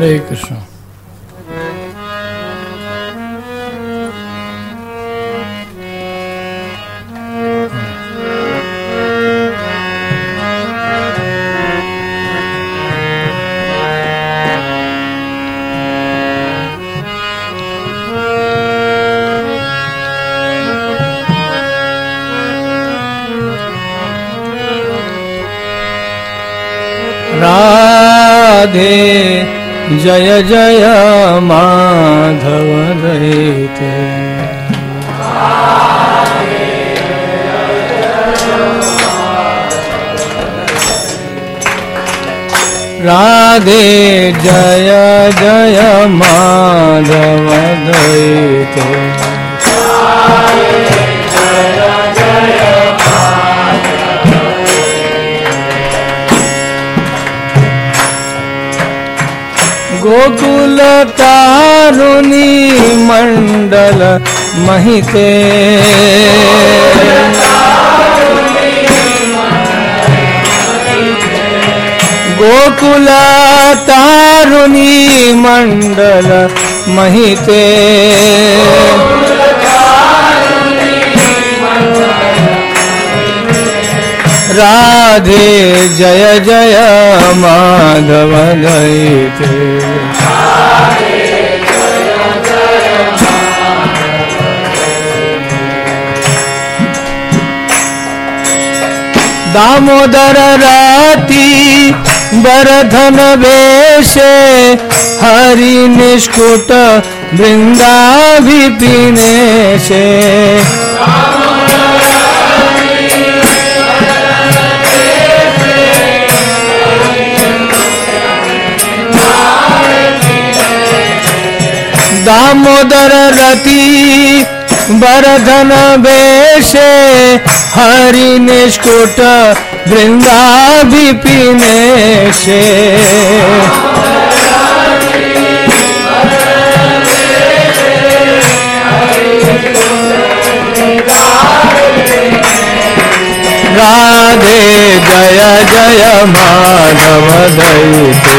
हरे कृष्ण। राधे जय जय माधव दयिते। राधे जय जय माधव दयिते। गोकुल तारुणी मंडल महिते। गोकुल तारुणी मंडल महिते। राधे जय जय माधव दयिते। दामोदर राती बरधन वेशे। हरि निष्कुट वृंदा विपिने से। दामोदर रति बरधन वेशे। हरि निष्कुट वृंदा विपिने से। राधे जय जय माधव दयिते।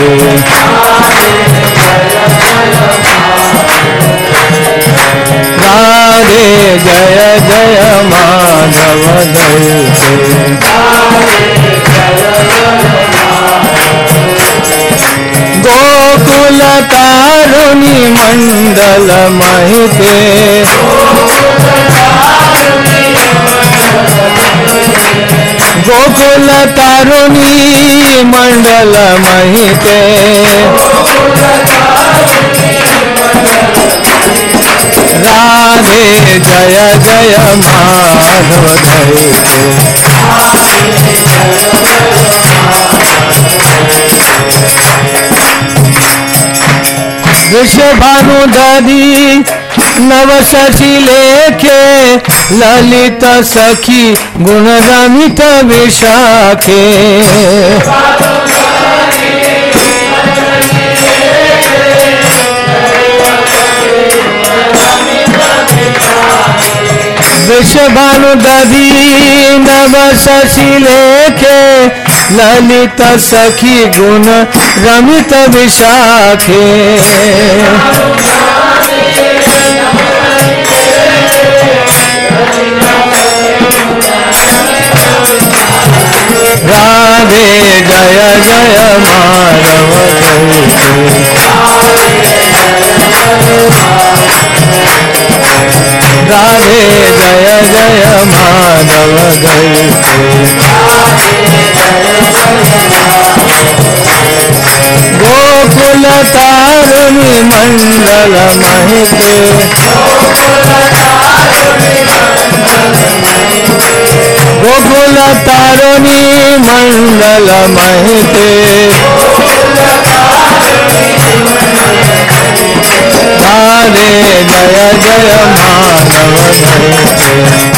राधे जय जय माधव दयिते। गोकुल तारुणी मंडल महिते। गोकुल तारुणी मंडल महिते। राधे जय जय माधव दयिते। वृषभानु दधि नव शशि लेखे। ललित सखी गुण रमित विशाखे। वृषभानु दधि नव शशि लेखे। ललित सखी गुण रमित विशाखे। राधे जय जय माधव दयिते। राधे जय जय माधव दयिते। गोकुल तारुणी मंडल महिते। गोकुल तारुणी मंडल महिते। राधे जय जय माधव दयिते।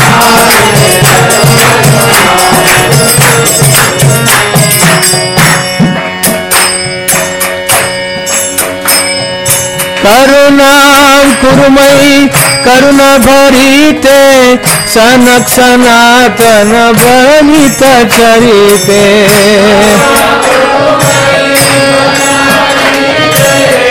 करुणा कुरुमयी करुणा भरिते। सनक सनातन बनित चरिते।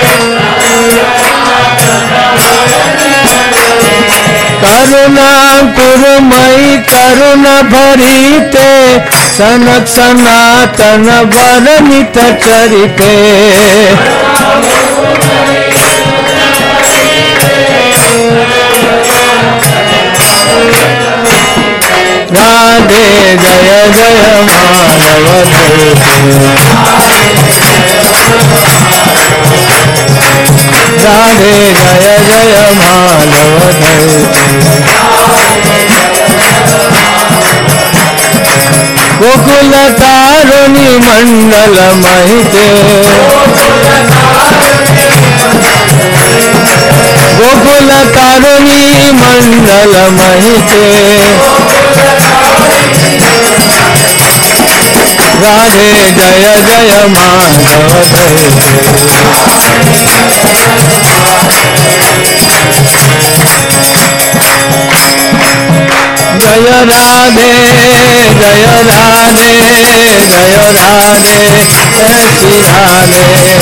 करुणा कुरुमयि करुणा भरीते सनक सनातन वर्णित चरिते राधे जय जय माधव राधे जय जय माधव गोकुल तारुणी मंडल महिते गोकुल तारुणी मंडल महिते राधे जय जय माधव जय राधे जय राधे जय राधे जय श्री राधे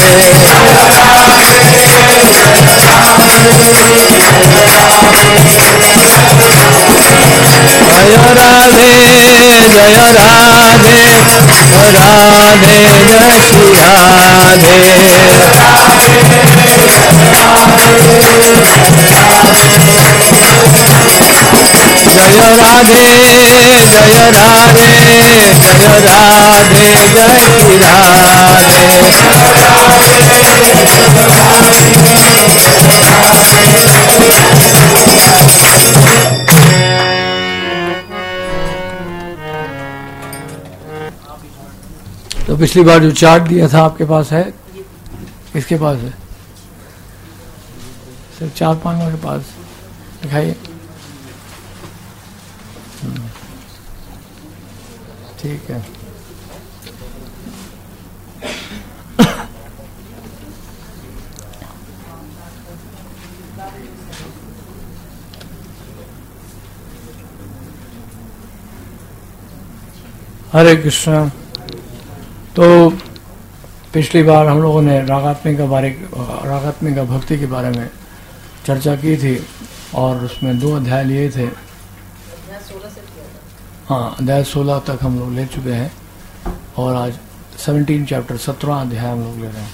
जय राधे जय राधे राधे जय श्री राधे जय राधे जय राधे जय राधे जय श्री राधे तो पिछली बार जो चार्ट दिया था आपके पास है? किसके पास है? सिर्फ 4-5 लोगों के पास दिखाइए। ठीक है। हरे कृष्ण। तो पिछली बार हम लोगों ने रागात्मिका भक्ति के बारे में चर्चा की थी और उसमें 2 अध्याय लिए थे। हाँ, अध्याय 16 तक हम लोग ले चुके हैं और आज 17 चैप्टर 17 अध्याय हम लोग ले रहे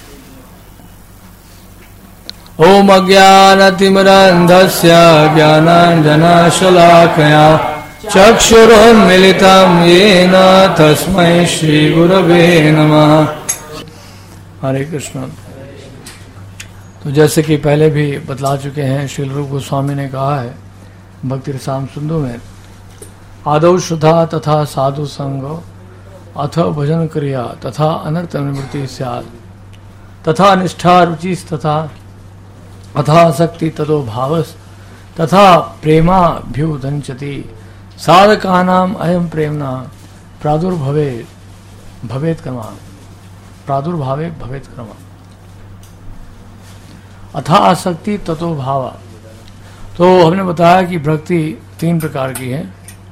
हैं। ओम अज्ञानतिमिरन्धस्य ज्ञानाञ्जनशलाकया चक्षुरुन्मीलितं येन तस्मै श्रीगुरवे नमः। हरे कृष्ण। तो जैसे कि पहले भी बतला चुके हैं, श्रील रूप गोस्वामी ने कहा है भक्ति रसायन सिंधु में, आदौ श्रद्धा तथा साधु संग अथ भजन क्रिया तथा अनर्थ निवृत्ति स्यात् तथा निष्ठा रुचि तथा अथा शक्ति ततो भावस तथा प्रेमाभ्युदंचति साधकानाम अयम प्रेमना प्रादुर्भावे भवेत कर्मा प्रादुर्भावे भवेत कर्मा अथा आसक्ति ततो भावा। तो हमने बताया कि भक्ति 3 प्रकार की है।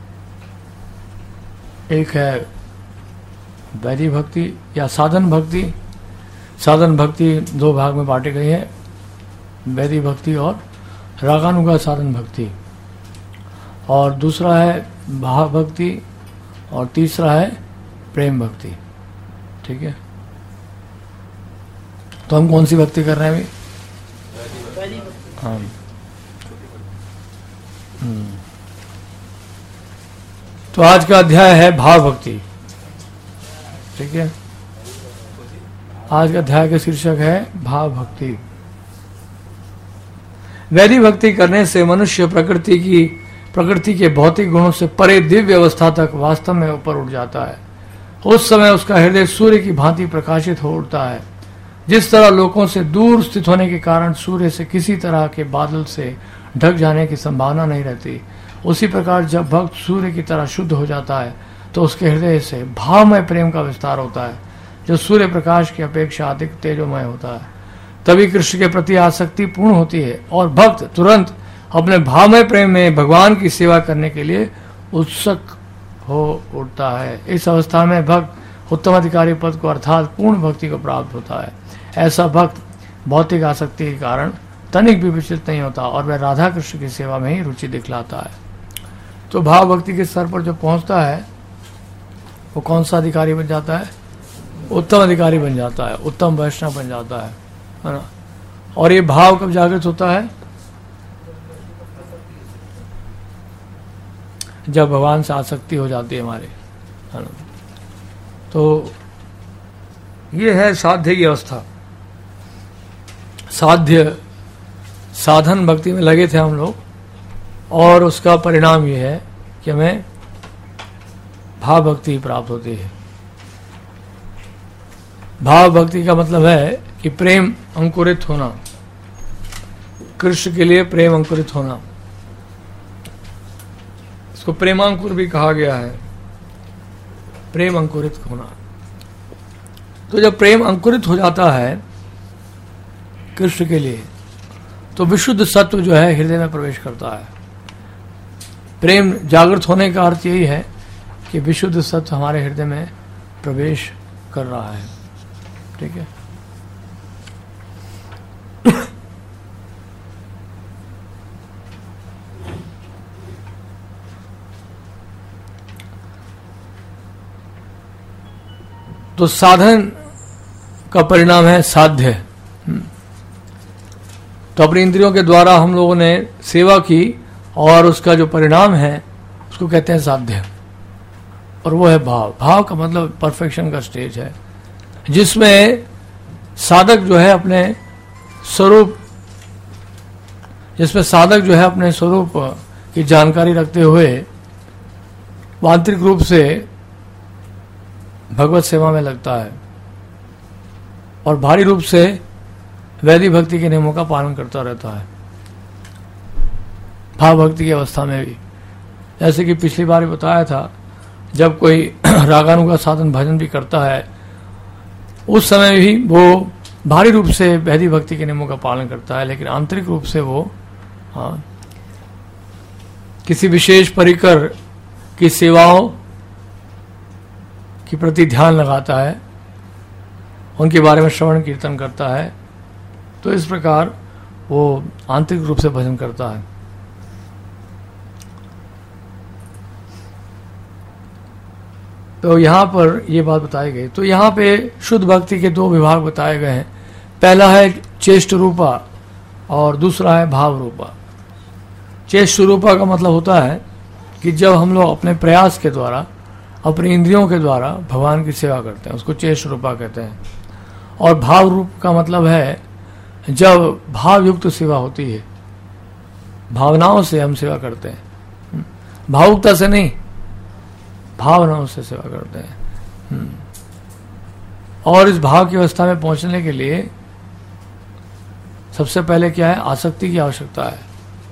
एक है वैदिक भक्ति या साधन भक्ति। साधन भक्ति 2 भाग में बांटी गई है, वैदिक भक्ति और रागानुगा साधन भक्ति। और दूसरा है भाव भक्ति और तीसरा है प्रेम भक्ति। ठीक है। तो हम कौन सी भक्ति कर रहे हैं अभी? हाँ। तो आज का अध्याय है भाव भक्ति। ठीक है। आज का अध्याय का शीर्षक है भाव भक्ति। वैदिक भक्ति करने से मनुष्य प्रकृति के भौतिक गुणों से परे दिव्य अवस्था तक वास्तव में ऊपर उठ जाता है। उस समय उसका हृदय सूर्य की भांति प्रकाशित हो उठता है। जिस तरह लोगों से दूर स्थित होने के कारण सूर्य से किसी तरह के बादल से ढक जाने की संभावना नहीं रहती, उसी प्रकार जब भक्त सूर्य की तरह शुद्ध हो जाता है तो उसके हृदय से भावमय प्रेम का विस्तार होता है, जो सूर्य प्रकाश की अपेक्षा अधिक तेजोमय होता है। तभी कृष्ण के प्रति आसक्ति पूर्ण होती है और भक्त तुरंत अपने भावमय प्रेम में भगवान की सेवा करने के लिए उत्सुक हो उठता है। इस अवस्था में भक्त उत्तम अधिकारी पद को अर्थात पूर्ण भक्ति को प्राप्त होता है। ऐसा भक्त भौतिक आसक्ति के कारण तनिक भी विचलित नहीं होता और वह राधा कृष्ण की सेवा में ही रुचि दिखलाता है। तो भाव भक्ति के स्तर पर जो पहुंचता है वो कौन सा अधिकारी बन जाता है? उत्तम अधिकारी बन जाता है, उत्तम वैष्णव बन जाता है ना। और ये भाव कब जागृत होता है? जब भगवान से आसक्ति हो जाती है हमारे, है ना। तो ये है साध्य की अवस्था। साध्य साधन भक्ति में लगे थे हम लोग, और उसका परिणाम ये है कि हमें भाव भक्ति प्राप्त होती है। भाव भक्ति का मतलब है कि प्रेम अंकुरित होना, कृष्ण के लिए प्रेम अंकुरित होना। इसको प्रेमांकुर भी कहा गया है, प्रेम अंकुरित होना। तो जब प्रेम अंकुरित हो जाता है कृष्ण के लिए, तो विशुद्ध सत्व जो है हृदय में प्रवेश करता है। प्रेम जागृत होने का अर्थ यही है कि विशुद्ध सत्व हमारे हृदय में प्रवेश कर रहा है। ठीक है। तो साधन का परिणाम है साध्य। तो अपनी इंद्रियों के द्वारा हम लोगों ने सेवा की और उसका जो परिणाम है उसको कहते हैं साध्य, और वो है भाव। भाव का मतलब परफेक्शन का स्टेज है, जिसमें साधक जो है अपने स्वरूप, जिसमें साधक जो है अपने स्वरूप की जानकारी रखते हुए आंतरिक रूप से भगवत सेवा में लगता है और भारी रूप से वैदिक भक्ति के नियमों का पालन करता रहता है भाव भक्ति की अवस्था में भी। जैसे कि पिछली बार बताया था, जब कोई रागानुगा साधन भजन भी करता है उस समय भी वो भारी रूप से वैदिक भक्ति के नियमों का पालन करता है, लेकिन आंतरिक रूप से वो किसी विशेष परिकर की सेवाओं के प्रति ध्यान लगाता है, उनके बारे में श्रवण कीर्तन करता है। तो इस प्रकार वो आंतरिक रूप से भजन करता है। तो यहाँ पर ये बात बताई गई। तो यहाँ पे शुद्ध भक्ति के दो विभाग बताए गए हैं। पहला है चेष्ट रूपा और दूसरा है भाव रूपा। चेष्ट रूपा का मतलब होता है कि जब हम लोग अपने प्रयास के द्वारा, अपनी इंद्रियों के द्वारा भगवान की सेवा करते हैं, उसको चेष्ट रूपा कहते हैं। और भाव रूप का मतलब है जब भाव युक्त सेवा होती है, भावनाओं से हम सेवा करते हैं, भावुकता से नहीं, भावनाओं से सेवा करते हैं। और इस भाव की अवस्था में पहुंचने के लिए सबसे पहले क्या है? आसक्ति की आवश्यकता है।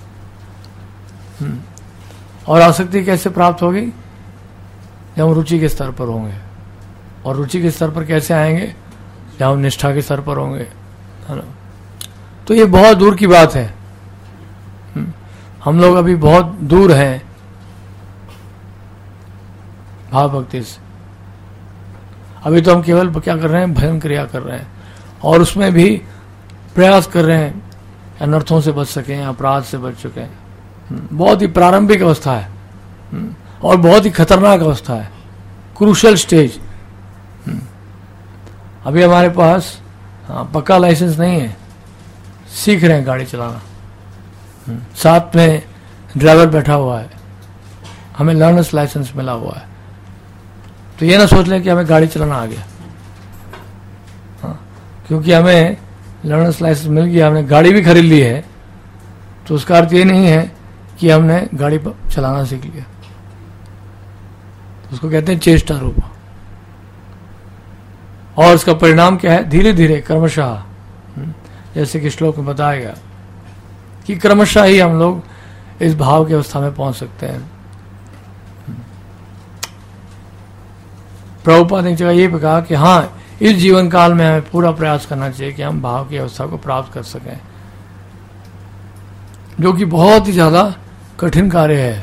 और आसक्ति कैसे प्राप्त होगी? जब हम रुचि के स्तर पर होंगे। और रुचि के स्तर पर कैसे आएंगे? जब हम निष्ठा के स्तर पर होंगे, है ना। तो ये बहुत दूर की बात है। हम लोग अभी बहुत दूर हैं भाव भक्ति से। अभी तो हम केवल क्या कर रहे हैं? भजन क्रिया कर रहे हैं, और उसमें भी प्रयास कर रहे हैं अनर्थों से बच सकें, अपराध से बच चुके हैं। बहुत ही प्रारंभिक अवस्था है और बहुत ही खतरनाक अवस्था है, क्रूशियल स्टेज। अभी हमारे पास पक्का लाइसेंस नहीं है, सीख रहे हैं गाड़ी चलाना, साथ में ड्राइवर बैठा हुआ है, हमें लर्नर्स लाइसेंस मिला हुआ है। तो ये ना सोच लें कि हमें गाड़ी चलाना आ गया, क्योंकि हमें लर्नर्स लाइसेंस मिल गया, हमने गाड़ी भी खरीद ली है, तो उसका अर्थ ये नहीं है कि हमने गाड़ी चलाना सीख लिया। उसको कहते हैं चेष्टा रूप। और उसका परिणाम क्या है? धीरे धीरे क्रमशः, जैसे कि श्लोक में बताया गया कि क्रमशः ही हम लोग इस भाव की अवस्था में पहुंच सकते हैं। प्रभुपाद ने एक जगह ये भी कहा कि हाँ, इस जीवन काल में हमें पूरा प्रयास करना चाहिए कि हम भाव की अवस्था को प्राप्त कर सकें, जो कि बहुत ही ज्यादा कठिन कार्य है,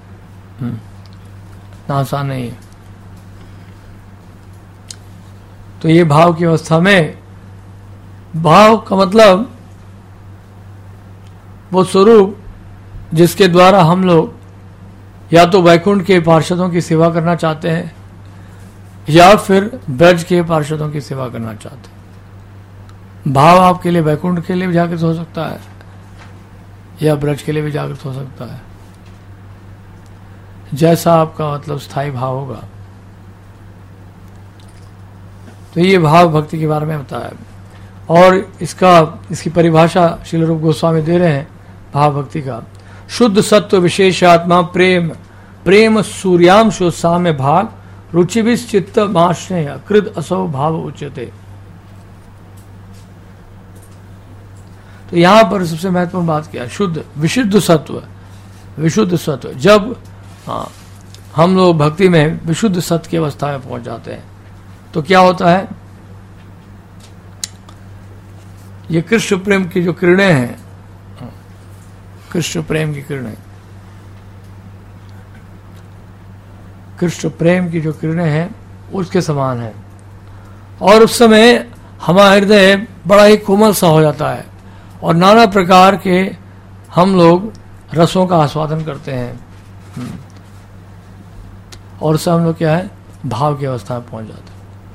आसान नहीं है। तो ये भाव की अवस्था में, भाव का मतलब वो स्वरूप जिसके द्वारा हम लोग या तो वैकुंठ के पार्षदों की सेवा करना चाहते हैं या फिर ब्रज के पार्षदों की सेवा करना चाहते हैं। भाव आपके लिए वैकुंठ के लिए भी जागृत हो सकता है या ब्रज के लिए भी जागृत हो सकता है, जैसा आपका मतलब स्थायी भाव होगा। तो ये भाव भक्ति के बारे में बताया और इसकी परिभाषा श्रील रूप गोस्वामी दे रहे हैं भाव भक्ति का। शुद्ध सत्व विशेषात्मा प्रेम, प्रेम सूर्यांशु साम्य भाग, रुचिभिः चित्त माश्रय कृत असौ भाव उच्यते। तो यहां पर सबसे महत्वपूर्ण बात क्या है, शुद्ध विशुद्ध सत्व। विशुद्ध सत्व जब हम लोग भक्ति में विशुद्ध सत्व की अवस्था में पहुंच जाते हैं तो क्या होता है, ये कृष्ण प्रेम की जो किरणें हैं, कृष्ण प्रेम की किरणें, कृष्ण प्रेम की जो किरणें हैं उसके समान है। और उस समय हमारा हृदय बड़ा ही कोमल सा हो जाता है और नाना प्रकार के हम लोग रसों का आस्वादन करते हैं और उससे हम लोग क्या है, भाव की अवस्था में पहुंच जाते हैं।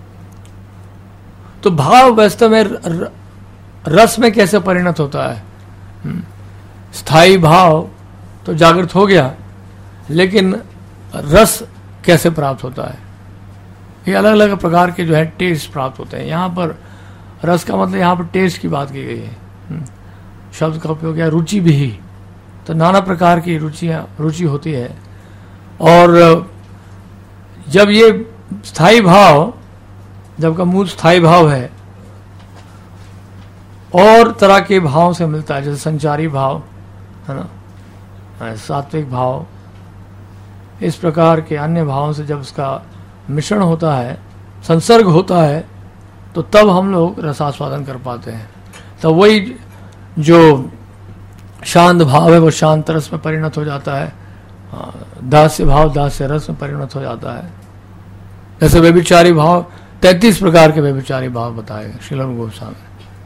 तो भाव वास्तव में रस में कैसे परिणत होता है, स्थायी भाव तो जागृत हो गया, लेकिन रस कैसे प्राप्त होता है, ये अलग अलग प्रकार के जो है टेस्ट प्राप्त होते हैं। यहाँ पर रस का मतलब यहाँ पर टेस्ट की बात की गई है, शब्द का उपयोग किया रुचि भी, तो नाना प्रकार की रुचि होती है। और जब ये स्थायी भाव, जब का मूल स्थायी भाव है और तरह के भाव से मिलता है, जैसे संचारी भाव है ना, सात्विक भाव, इस प्रकार के अन्य भावों से जब उसका मिश्रण होता है, संसर्ग होता है, तो तब हम लोग रसास्वादन कर पाते हैं। तो वही जो शांत भाव है वो शांत रस में परिणत हो जाता है, दास्य भाव दास्य रस में परिणत हो जाता है। जैसे व्यभिचारी भाव 33 प्रकार के व्यभिचारी भाव बताए श्रील गोस्वामी।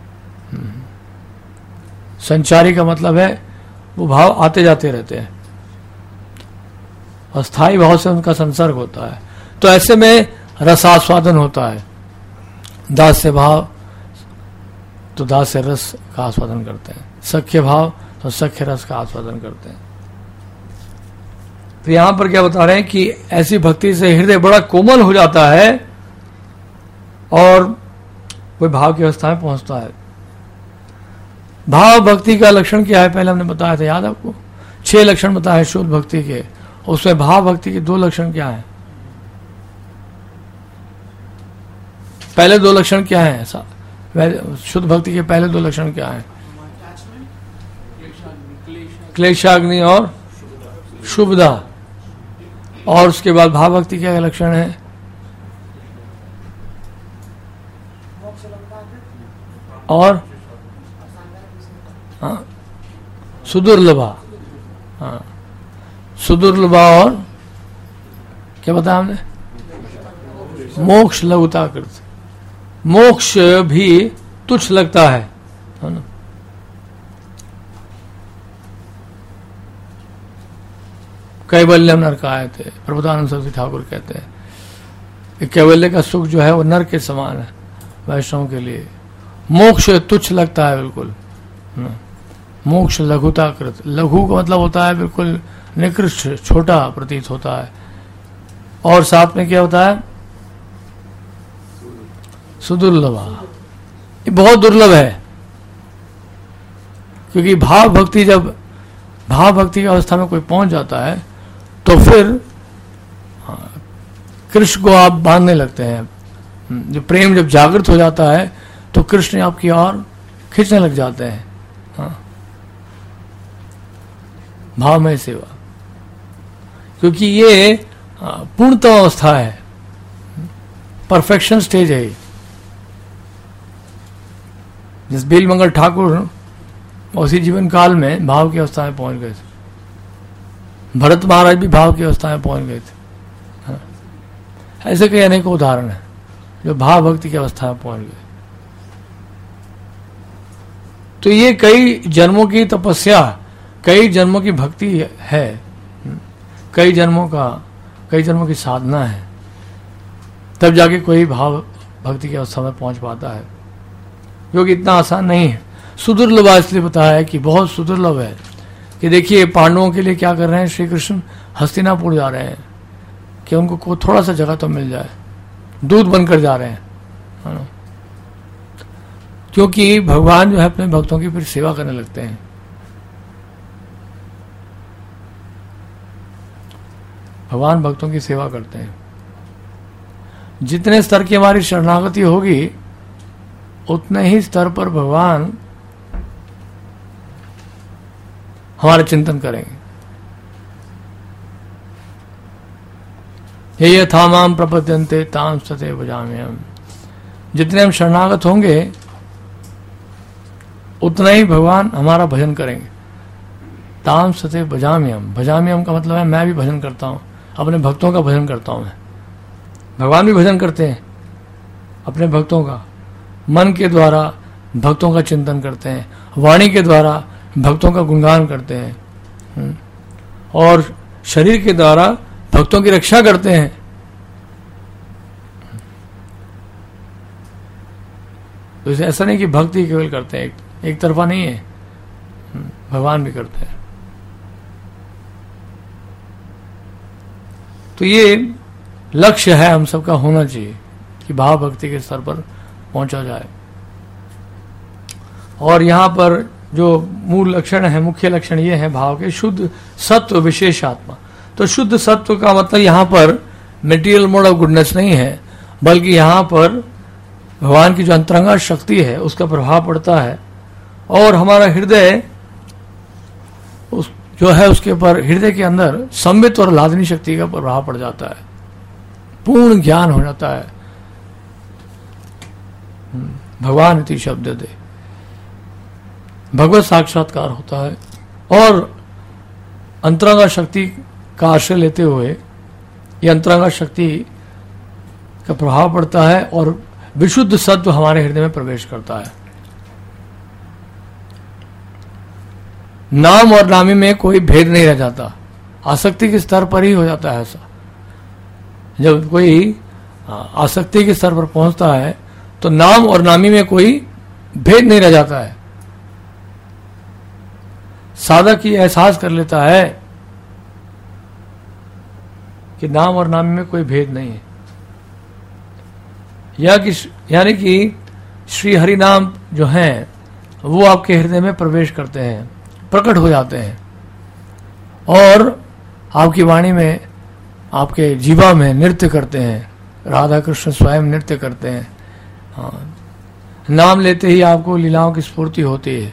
संचारी का मतलब है वो भाव आते जाते रहते हैं, अस्थायी भाव से उनका संसर्ग होता है, तो ऐसे में रसास्वादन होता है। दास्य भाव तो दास्य रस का आस्वादन करते हैं, सख्य भाव तो सख्य रस का आस्वादन करते हैं। तो यहां पर क्या बता रहे हैं कि ऐसी भक्ति से हृदय बड़ा कोमल हो जाता है और वह भाव की अवस्था में पहुंचता है। भाव भक्ति का लक्षण क्या है, पहले हमने बताया था, याद आपको 6 लक्षण बताए शुद्ध भक्ति के, उसमें भाव भक्ति के 2 लक्षण क्या है, पहले 2 लक्षण क्या है, ऐसा शुद्ध भक्ति के पहले 2 लक्षण क्या है, क्लेशाग्नि और शुभदा। और उसके बाद भाव भक्ति क्या लक्षण है, और सुदुर्लभा, सुदुर्लभा, और क्या बताया हमने, मोक्ष लघुता कृत, मोक्ष भी तुच्छ लगता है ना। कैवल्यम नरकाय थे, प्रभुदानंद सरस्वती ठाकुर कहते हैं कि कैवल्य का सुख जो है वो नर के समान है वैष्णव के लिए। मोक्ष तुच्छ लगता है बिल्कुल, मोक्ष लघुता कृत, लघु का मतलब होता है बिल्कुल निकृष्ट, छोटा प्रतीत होता है। और साथ में क्या होता है, सुदुर्लभा, ये बहुत दुर्लभ है, क्योंकि भाव भक्ति, जब भाव भक्ति की अवस्था में कोई पहुंच जाता है तो फिर कृष्ण को आप बांधने लगते हैं। जो प्रेम जब जागृत हो जाता है तो कृष्ण आपकी ओर खींचने लग जाते हैं। भावमय सेवा, क्योंकि ये पूर्णतम अवस्था है, परफेक्शन स्टेज है। जिस बिलमंगल ठाकुर उसी जीवन काल में भाव की अवस्था में पहुंच गए थे, भरत महाराज भी भाव की अवस्था में पहुंच गए थे। ऐसे कई अनेकों उदाहरण हैं जो भाव भक्ति की अवस्था में पहुंच गए। तो ये कई जन्मों की तपस्या कई जन्मों की भक्ति है, कई जन्मों की साधना है, तब जाके कोई भाव भक्ति की अवस्था में पहुंच पाता है, जो कि इतना आसान नहीं है। सुदुर्लभ इसलिए बताया है कि बहुत सुदुर्लभ है कि देखिए पांडवों के लिए क्या कर रहे हैं श्री कृष्ण, हस्तिनापुर जा रहे हैं कि उनको थोड़ा सा जगह तो मिल जाए, दूध बनकर जा रहे हैं, है ना, क्योंकि भगवान जो है अपने भक्तों की फिर सेवा करने लगते हैं। भगवान भक्तों की सेवा करते हैं। जितने स्तर की हमारी शरणागति होगी उतने ही स्तर पर भगवान हमारा चिंतन करेंगे। ये यथा माम प्रपद्यन्ते तां सते भजाम्यहम्। जितने हम शरणागत होंगे उतना ही भगवान हमारा भजन करेंगे। तां सते भजाम्यहम्, भजाम्यहम् का मतलब है मैं भी भजन करता हूं, अपने भक्तों का भजन करता हूं मैं। भगवान भी भजन करते हैं अपने भक्तों का, मन के द्वारा भक्तों का चिंतन करते हैं, वाणी के द्वारा भक्तों का गुणगान करते हैं, और शरीर के द्वारा भक्तों की रक्षा करते हैं। तो इसे ऐसा नहीं कि भक्ति केवल करते हैं, एक तरफा नहीं है, भगवान भी करते हैं। तो ये लक्ष्य है हम सबका होना चाहिए कि भाव भक्ति के स्तर पर पहुंचा जाए। और यहां पर जो मूल लक्षण है, मुख्य लक्षण ये है भाव के, शुद्ध सत्व विशेष आत्मा। तो शुद्ध सत्व का मतलब यहां पर मेटीरियल मोड ऑफ गुडनेस नहीं है, बल्कि यहां पर भगवान की जो अंतरंगा शक्ति है उसका प्रभाव पड़ता है, और हमारा हृदय जो है उसके ऊपर, हृदय के अंदर संबित और लादनी शक्ति का प्रभाव पड़ जाता है, पूर्ण ज्ञान हो जाता है। भगवान इति शब्द दे, भगवत साक्षात्कार होता है, और अंतरंगा शक्ति का आश्रय लेते हुए ये अंतरंगा शक्ति का प्रभाव पड़ता है और विशुद्ध सत्व हमारे हृदय में प्रवेश करता है। नाम और नामी में कोई भेद नहीं रह जाता, आसक्ति के स्तर पर ही हो जाता है ऐसा। जब कोई आसक्ति के स्तर पर पहुंचता है तो नाम और नामी में कोई भेद नहीं रह जाता है। साधक ये एहसास कर लेता है कि नाम और नामी में कोई भेद नहीं है, यानी कि श्री हरि नाम जो हैं वो आपके हृदय में प्रवेश करते हैं, प्रकट हो जाते हैं, और आपकी वाणी में, आपके जीवा में नृत्य करते हैं। राधा कृष्ण स्वयं नृत्य करते हैं। हाँ, नाम लेते ही आपको लीलाओं की स्फूर्ति होती है।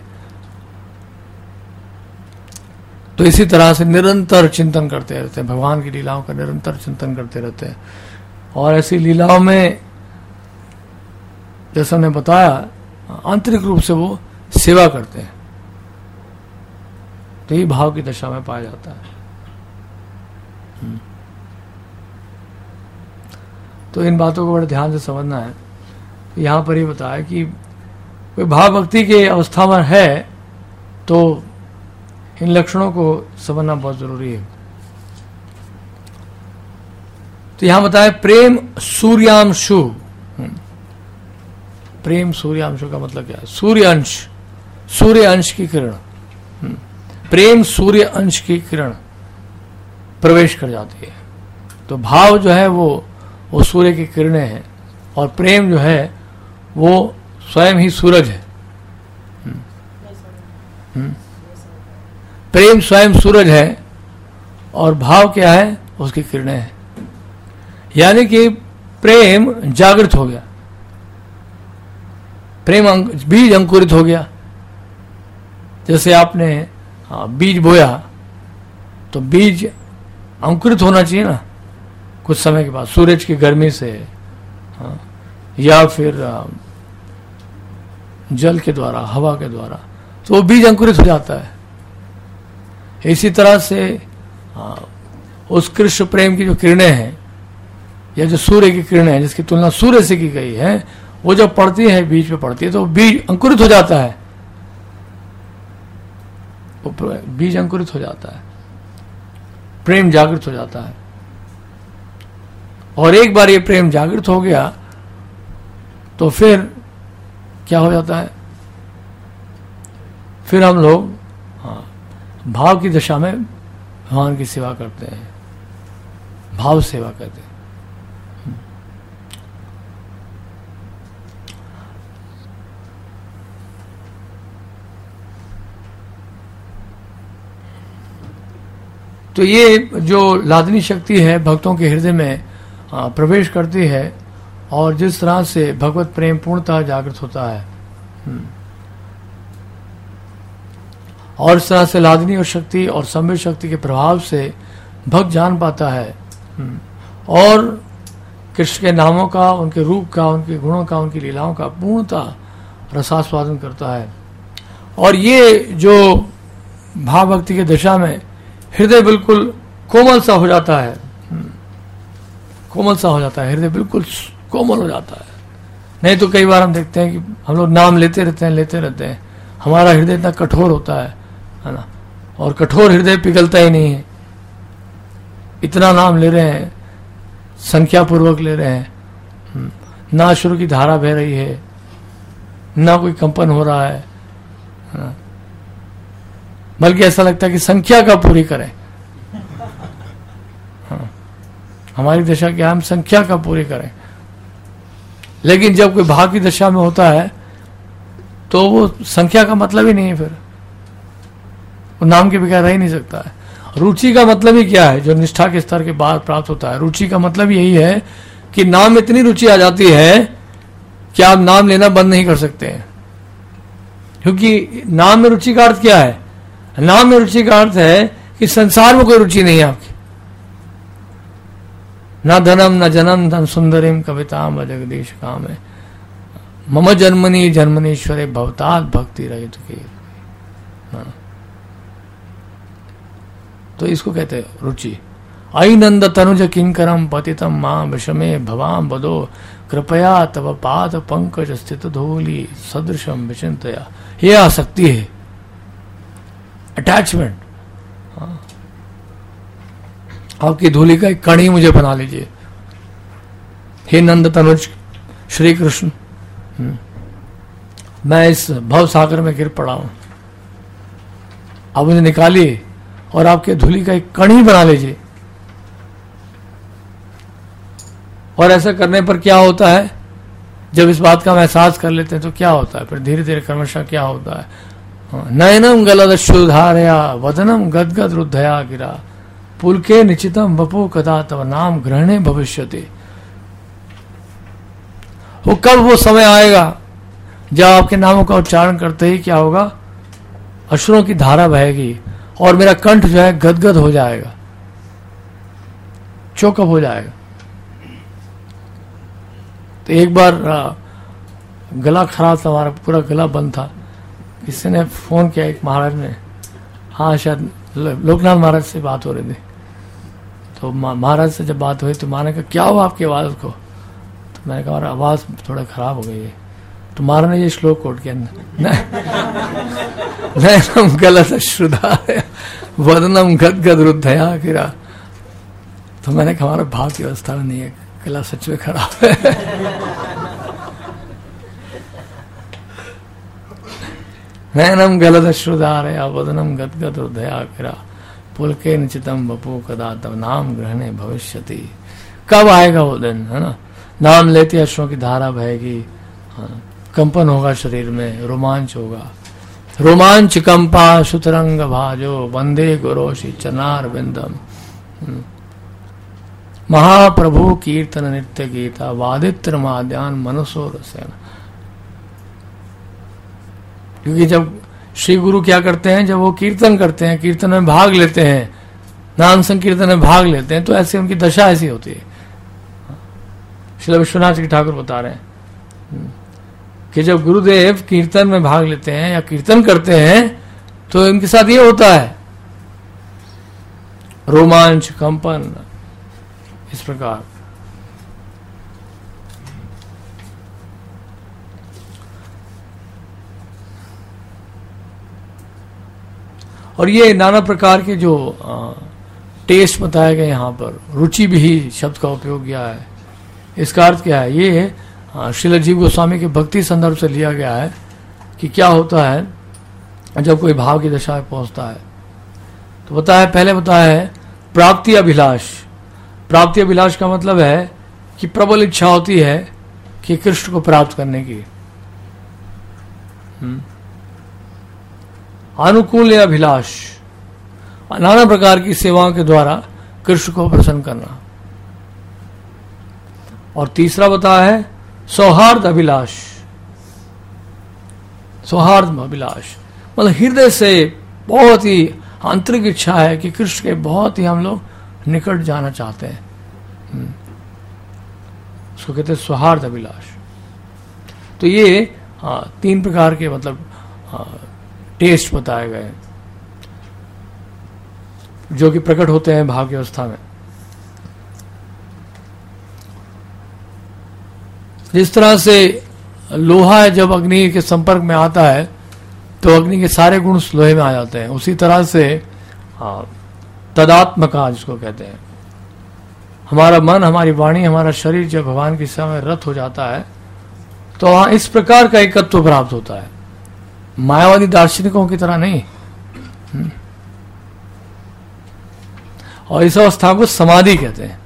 तो इसी तरह से निरंतर चिंतन करते रहते हैं, भगवान की लीलाओं का निरंतर चिंतन करते रहते हैं। और ऐसी लीलाओं में जैसा हमने बताया आंतरिक रूप से वो सेवा करते हैं, तो ये भाव की दशा में पाया जाता है। तो इन बातों को बड़े ध्यान से समझना है। यहां पर ही बताया कि कोई भाव भक्ति के अवस्था में है तो इन लक्षणों को समझना बहुत जरूरी है। तो यहां बताया प्रेम सूर्यांशु। प्रेम सूर्यांशु का मतलब क्या है? सूर्य अंश, सूर्य अंश की किरण। प्रेम सूर्य अंश की किरण प्रवेश कर जाती है। तो भाव जो है वो सूर्य की किरणें हैं, और प्रेम जो है वो स्वयं ही सूरज है। प्रेम स्वयं सूरज है और भाव क्या है? उसकी किरणें हैं। यानी कि प्रेम जागृत हो गया, प्रेम बीज अंकुरित हो गया। जैसे आपने बीज बोया तो बीज अंकुरित होना चाहिए ना कुछ समय के बाद, सूरज की गर्मी से, या फिर जल के द्वारा, हवा के द्वारा, तो वो बीज अंकुरित हो जाता है। इसी तरह से उस कृष्ण प्रेम की जो किरणें हैं, या जो सूर्य की किरणें हैं जिसकी तुलना सूर्य से की गई है, वो जब पड़ती है, बीज पे पड़ती है, तो बीज अंकुरित हो जाता है। वो बीज अंकुरित हो जाता है, प्रेम जागृत हो जाता है। और एक बार ये प्रेम जागृत हो गया तो फिर क्या हो जाता है, फिर हम लोग भाव की दशा में भगवान की सेवा करते हैं, भाव सेवा करते हैं। तो ये जो लादनी शक्ति है भक्तों के हृदय में प्रवेश करती है और जिस तरह से भगवत प्रेम पूर्णतः जागृत होता है, और इस तरह से लादनी और शक्ति और संवेद शक्ति के प्रभाव से भक्त जान पाता है और कृष्ण के नामों का, उनके रूप का, उनके गुणों का, उनकी लीलाओं का पूर्णतः रसास्वादन करता है। और ये जो भाव भक्ति के दशा में हृदय बिल्कुल कोमल सा हो जाता है, कोमल सा हो जाता है, हृदय बिल्कुल कोमल हो जाता है। नहीं तो कई बार हम देखते हैं कि हम लोग नाम लेते रहते हैं, हमारा हृदय इतना कठोर होता है ना, और कठोर हृदय पिघलता ही नहीं है। इतना नाम ले रहे हैं, संख्या पूर्वक ले रहे हैं, ना शुरू की धारा बह रही है, ना कोई कंपन हो रहा है, बल्कि ऐसा लगता है कि संख्या का पूरी करें। हमारी दशा क्या, हम संख्या का पूरी करें। लेकिन जब कोई भाव की दशा में होता है तो वो संख्या का मतलब ही नहीं है, फिर वो नाम के बगैर रह ही नहीं सकता है। रुचि का मतलब ही क्या है, जो निष्ठा के स्तर के बाद प्राप्त होता है। रुचि का मतलब यही है कि नाम में इतनी रुचि आ जाती है कि आप नाम लेना बंद नहीं कर सकते हैं। क्योंकि नाम में रुचि का अर्थ क्या है, नाम में रुचि का अर्थ है कि संसार में कोई रुचि नहीं है आपकी। न धनम न जनम धन सुंदरिम कविताम जगदीश काम है, मम जन्मनी जन्मनीश्वरे भवतात भक्ति रहित के। तो इसको कहते हैं रुचि। आई नंद तनुज किंकरम पतितम मां विषमे भवाम बदो कृपया तव पाद पंकज स्थित धूलि सदृशम विचिंतया। ये आसक्ति है, अटैचमेंट। आपकी धूलि का एक कण ही मुझे बना लीजिए, हे नंद तनुज श्री कृष्ण। मैं इस भव सागर में गिर पड़ा हूं, आप मुझे निकालिए और आपके धूलि का एक कण ही बना लीजिए। और ऐसा करने पर क्या होता है, जब इस बात का हम एहसास कर लेते हैं तो क्या होता है, फिर धीरे धीरे क्रमशः क्या होता है, नयनम गलदशुधारया वदनम गदगद रुद्धया गिरा पुलके निश्चितम वपो कदा तव नाम ग्रहणे भविष्यति। वो कब वो समय आएगा जब आपके नामों का उच्चारण करते ही क्या होगा, अश्रुओं की धारा बहेगी और मेरा कंठ जो है गदगद हो जाएगा, चौकअप हो जाएगा। तो एक बार गला खराब था, हमारा पूरा गला बंद था। किसी ने फोन किया, एक महाराज ने, हाँ शायद लोकनाथ महाराज से बात हो रही थी। तो महाराज से जब बात हुई तो महाराज ने कहा क्या हुआ आपकी आवाज को, तो मैंने कहा हमारा आवाज थोड़ा खराब हो गई है। तो महाराज ने ये श्लोक कोट किया, नयनम गलत श्रुधारया वदनम गदगद रुद्धया गिरा। तो मैंने कहा हमारा भाव की अवस्था में नहीं है, गला सच में खराब है। नयनम गलत श्रुधारया वदनम गदगद रुद्धया गिरा पुलके निश्चितम वपु कदा तव नाम ग्रहणे भविष्यति। कब आएगा वो दिन, है ना, नाम लेते अश्रों की धारा बहेगी, कंपन होगा शरीर में, रोमांच होगा। रोमांच कंपा सुतरंग भाजो वंदे गुरोशी चनार बिंदम। महाप्रभु कीर्तन नित्य गीता वादित्र माद्यान मनुसो रसेन। क्योंकि जब श्री गुरु क्या करते हैं, जब वो कीर्तन करते हैं, कीर्तन में भाग लेते हैं, नाम संकीर्तन में भाग लेते हैं, तो ऐसी उनकी दशा ऐसी होती है। श्री विश्वनाथ जी ठाकुर बता रहे हैं कि जब गुरुदेव कीर्तन में भाग लेते हैं या कीर्तन करते हैं तो इनके साथ ये होता है, रोमांच, कंपन, इस प्रकार। और ये नाना प्रकार के जो टेस्ट बताए गए यहाँ पर, रुचि भी शब्द का उपयोग किया है। इसका अर्थ क्या है? ये श्रील जीव गोस्वामी के भक्ति संदर्भ से लिया गया है कि क्या होता है जब कोई भाव की दशा में पहुंचता है। तो बताया, पहले बताया है प्राप्ति अभिलाष। प्राप्ति अभिलाष का मतलब है कि प्रबल इच्छा होती है कि कृष्ण को प्राप्त करने की। अनुकूल अभिलाष, नाना प्रकार की सेवाओं के द्वारा कृष्ण को प्रसन्न करना। और तीसरा बताया है सौहार्द अभिलाष। सौहार्द अभिलाष मतलब हृदय से बहुत ही आंतरिक इच्छा है कि कृष्ण के बहुत ही हम लोग निकट जाना चाहते हैं। उसको कहते हैं सौहार्द अभिलाष। तो ये 3 प्रकार के मतलब टेस्ट बताए गए जो कि प्रकट होते हैं भाव की अवस्था में। जिस तरह से लोहा जब अग्नि के संपर्क में आता है तो अग्नि के सारे गुण लोहे में आ जाते हैं, उसी तरह से तदात्मका जिसको कहते हैं, हमारा मन, हमारी वाणी, हमारा शरीर जब भगवान की सेवा में रत हो जाता है तो वहां इस प्रकार का एकत्व प्राप्त होता है। मायावादी दार्शनिकों की तरह नहीं। और इस अवस्था को समाधि कहते हैं।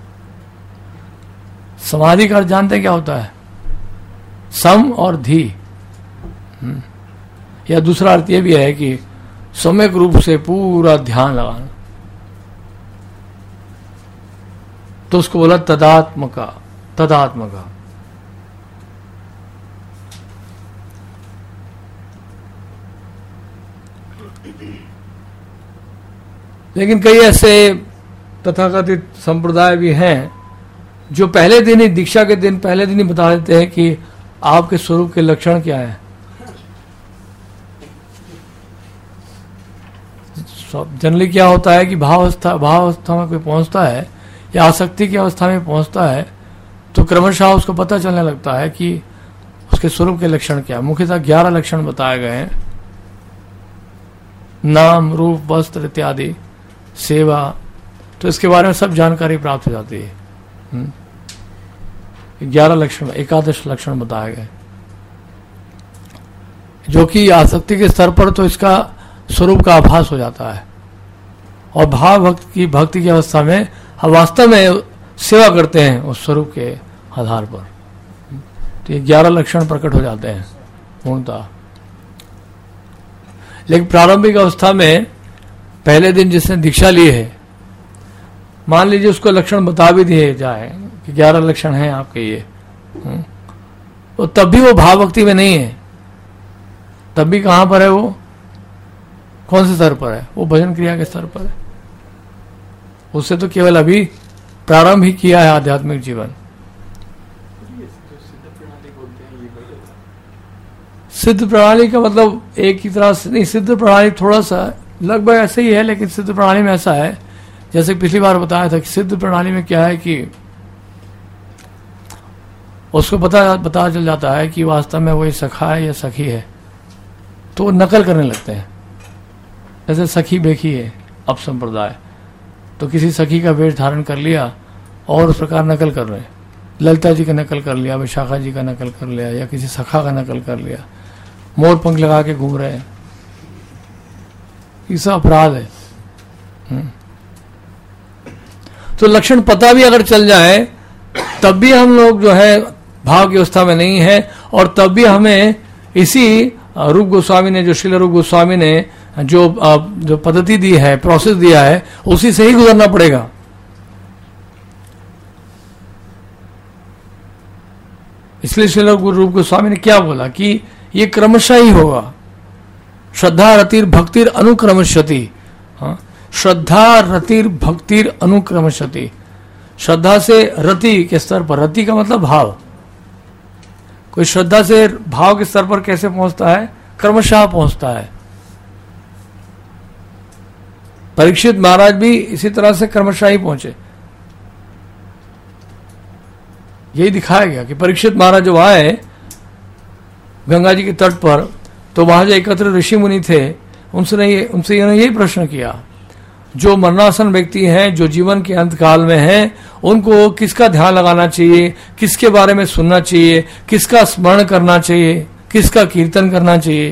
समाधि का अर्थ जानते हैं क्या होता है? सम और धी। या दूसरा अर्थ यह भी है कि सम्यक रूप से पूरा ध्यान लगाना। तो उसको बोला तदात्मका। तदात्मका लेकिन कई ऐसे तथाकथित संप्रदाय भी हैं जो पहले दिन ही, दीक्षा के दिन पहले दिन ही बता देते हैं कि आपके स्वरूप के लक्षण क्या है। जनरली क्या होता है कि भाव अवस्था में कोई पहुंचता है या आसक्ति की अवस्था में पहुंचता है तो क्रमशः उसको पता चलने लगता है कि उसके स्वरूप के लक्षण क्या है। मुख्यतः 11 लक्षण बताए गए हैं। नाम, रूप, वस्त्र इत्यादि, सेवा। तो इसके बारे में सब जानकारी प्राप्त हो जाती है। 11 लक्षण, 11 लक्षण बताए गए जो कि आसक्ति के स्तर पर तो इसका स्वरूप का आभास हो जाता है। और भाव भक्ति की अवस्था में हम वास्तव में सेवा करते हैं उस स्वरूप के आधार पर। तो ये 11 लक्षण प्रकट हो जाते हैं पूर्णतः। लेकिन प्रारंभिक अवस्था में पहले दिन जिसने दीक्षा ली है, मान लीजिए उसको लक्षण बता भी दिए जाए कि 11 लक्षण हैं आपके ये, तो तब भी वो भाव भक्ति में नहीं है। तब भी कहां पर है वो? कौन से स्तर पर है? वो भजन क्रिया के स्तर पर है। उससे तो केवल अभी प्रारंभ ही किया है आध्यात्मिक जीवन। सिद्ध प्रणाली का मतलब एक ही तरह से नहीं। सिद्ध प्रणाली थोड़ा सा लगभग ऐसे ही है, लेकिन सिद्ध प्रणाली में ऐसा है जैसे पिछली बार बताया था कि सिद्ध प्रणाली में क्या है कि उसको पता चल जाता है कि वास्तव में वही सखा है या सखी है, तो वो नकल करने लगते हैं। जैसे सखी बेखी है अब संप्रदाय, तो किसी सखी का वेश धारण कर लिया और उस प्रकार नकल कर रहे हैं। ललिता जी का नकल कर लिया, विशाखा जी का नकल कर लिया, या किसी सखा का नकल कर लिया, मोर पंख लगा के घूम रहे हैं। ये सब अपराध है। तो लक्षण पता भी अगर चल जाए तब भी हम लोग जो है भाव की अवस्था में नहीं है, और तब भी हमें इसी रूप गोस्वामी ने, जो श्रील रूप गोस्वामी ने जो पद्धति दी है, प्रोसेस दिया है, उसी से ही गुजरना पड़ेगा। इसलिए श्रील रूप गोस्वामी ने क्या बोला कि ये क्रमशः ही होगा। श्रद्धा रतिर भक्तिर अनुक्रमशति। श्रद्धा रतिर भक्तिर अनुक्रमशति। श्रद्धा से रति के स्तर पर, रति का मतलब भाव। कोई श्रद्धा से भाव के स्तर पर कैसे पहुंचता है? क्रमशः पहुंचता है। परीक्षित महाराज भी इसी तरह से क्रमशः ही पहुंचे। यही दिखाया गया कि परीक्षित महाराज जो आए गंगा जी के तट पर, तो वहां जो एकत्र ऋषि मुनि थे उनसे यही प्रश्न किया, जो मरणासन व्यक्ति हैं, जो जीवन के अंत काल में हैं, उनको किसका ध्यान लगाना चाहिए, किसके बारे में सुनना चाहिए, किसका स्मरण करना चाहिए, किसका कीर्तन करना चाहिए।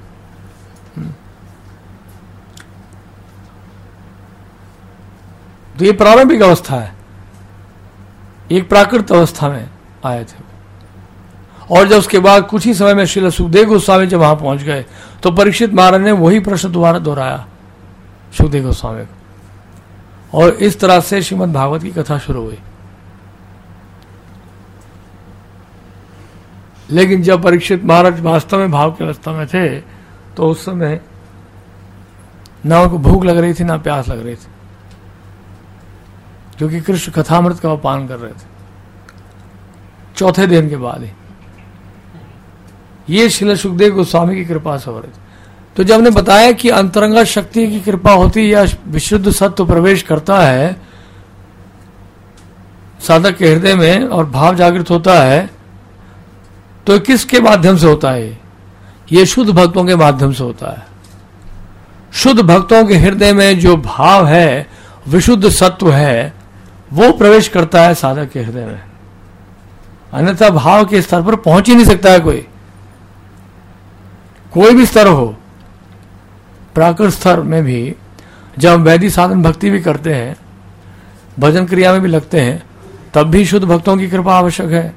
तो ये प्रारंभिक अवस्था है, एक प्राकृत अवस्था में आए थे। और जब उसके बाद कुछ ही समय में श्रील सुखदेव गोस्वामी जब वहां पहुंच गए तो परीक्षित महाराज ने वही प्रश्न दोबारा दोहराया सुखदेव गोस्वामी को, और इस तरह से श्रीमद् भागवत की कथा शुरू हुई। लेकिन जब परीक्षित महाराज वास्तव में भाव की अवस्था में थे तो उस समय ना उनको भूख लग रही थी ना प्यास लग रही थी, क्योंकि कृष्ण कथामृत का वो पान कर रहे थे चौथे दिन के बाद ही। ये श्रील सुखदेव गोस्वामी की कृपा से हो रही थी। तो जब हमने बताया कि अंतरंगा शक्ति की कृपा होती या विशुद्ध सत्व प्रवेश करता है साधक के हृदय में और भाव जागृत होता है, तो किसके माध्यम से होता है? ये शुद्ध भक्तों के माध्यम से होता है। शुद्ध भक्तों के हृदय में जो भाव है, विशुद्ध सत्व है, वो प्रवेश करता है साधक के हृदय में। अन्यथा भाव के स्तर पर पहुंच ही नहीं सकता है कोई भी स्तर हो। प्राकृत स्तर में भी जब वैदिक साधन भक्ति भी करते हैं, भजन क्रिया में भी लगते हैं, तब भी शुद्ध भक्तों की कृपा आवश्यक है।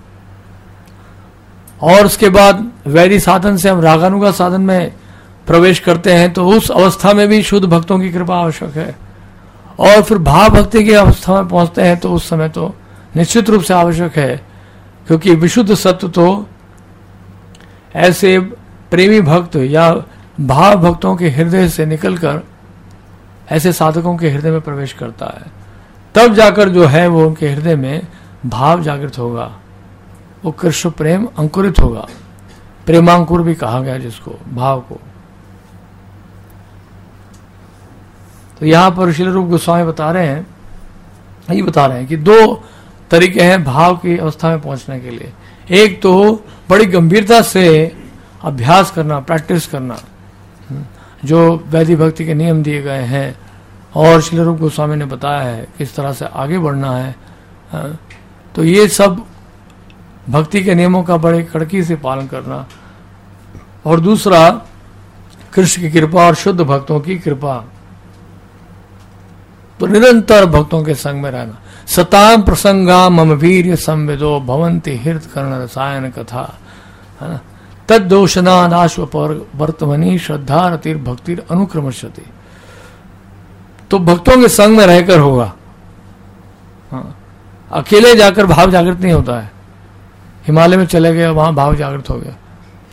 और उसके बाद वैदिक साधन से हम रागानुगा साधन में प्रवेश करते हैं, तो उस अवस्था में भी शुद्ध भक्तों की कृपा आवश्यक है। और फिर भाव भक्ति की अवस्था में पहुंचते हैं तो उस समय तो निश्चित रूप से आवश्यक है, क्योंकि विशुद्ध सत्व तो ऐसे प्रेमी भक्त या भाव भक्तों के हृदय से निकलकर ऐसे साधकों के हृदय में प्रवेश करता है। तब जाकर जो है वो उनके हृदय में भाव जागृत होगा, वो कृष्ण प्रेम अंकुरित होगा। प्रेमांकुर भी कहा गया जिसको, भाव को। तो यहां पर श्रील रूप गोस्वामी बता रहे हैं कि दो तरीके हैं भाव की अवस्था में पहुंचने के लिए। एक तो बड़ी गंभीरता से अभ्यास करना, प्रैक्टिस करना, जो वैदिक भक्ति के नियम दिए गए हैं और श्रील रूप गोस्वामी ने बताया है किस तरह से आगे बढ़ना है। तो ये सब भक्ति के नियमों का बड़े कड़की से पालन करना। और दूसरा कृष्ण की कृपा और शुद्ध भक्तों की कृपा, तो निरंतर भक्तों के संग में रहना। सताम प्रसंगा मम वीर्य संविदो भवंति हृत कर्ण रसायन कथा, है ना। तद्दोषना नाश्व वर्तमनी श्रद्धा रतिर भक्तिर अनुक्रमशति। तो भक्तों के संग में रहकर होगा। हाँ, अकेले जाकर भाव जागृत नहीं होता है। हिमालय में चले गए, वहां भाव जागृत हो गया,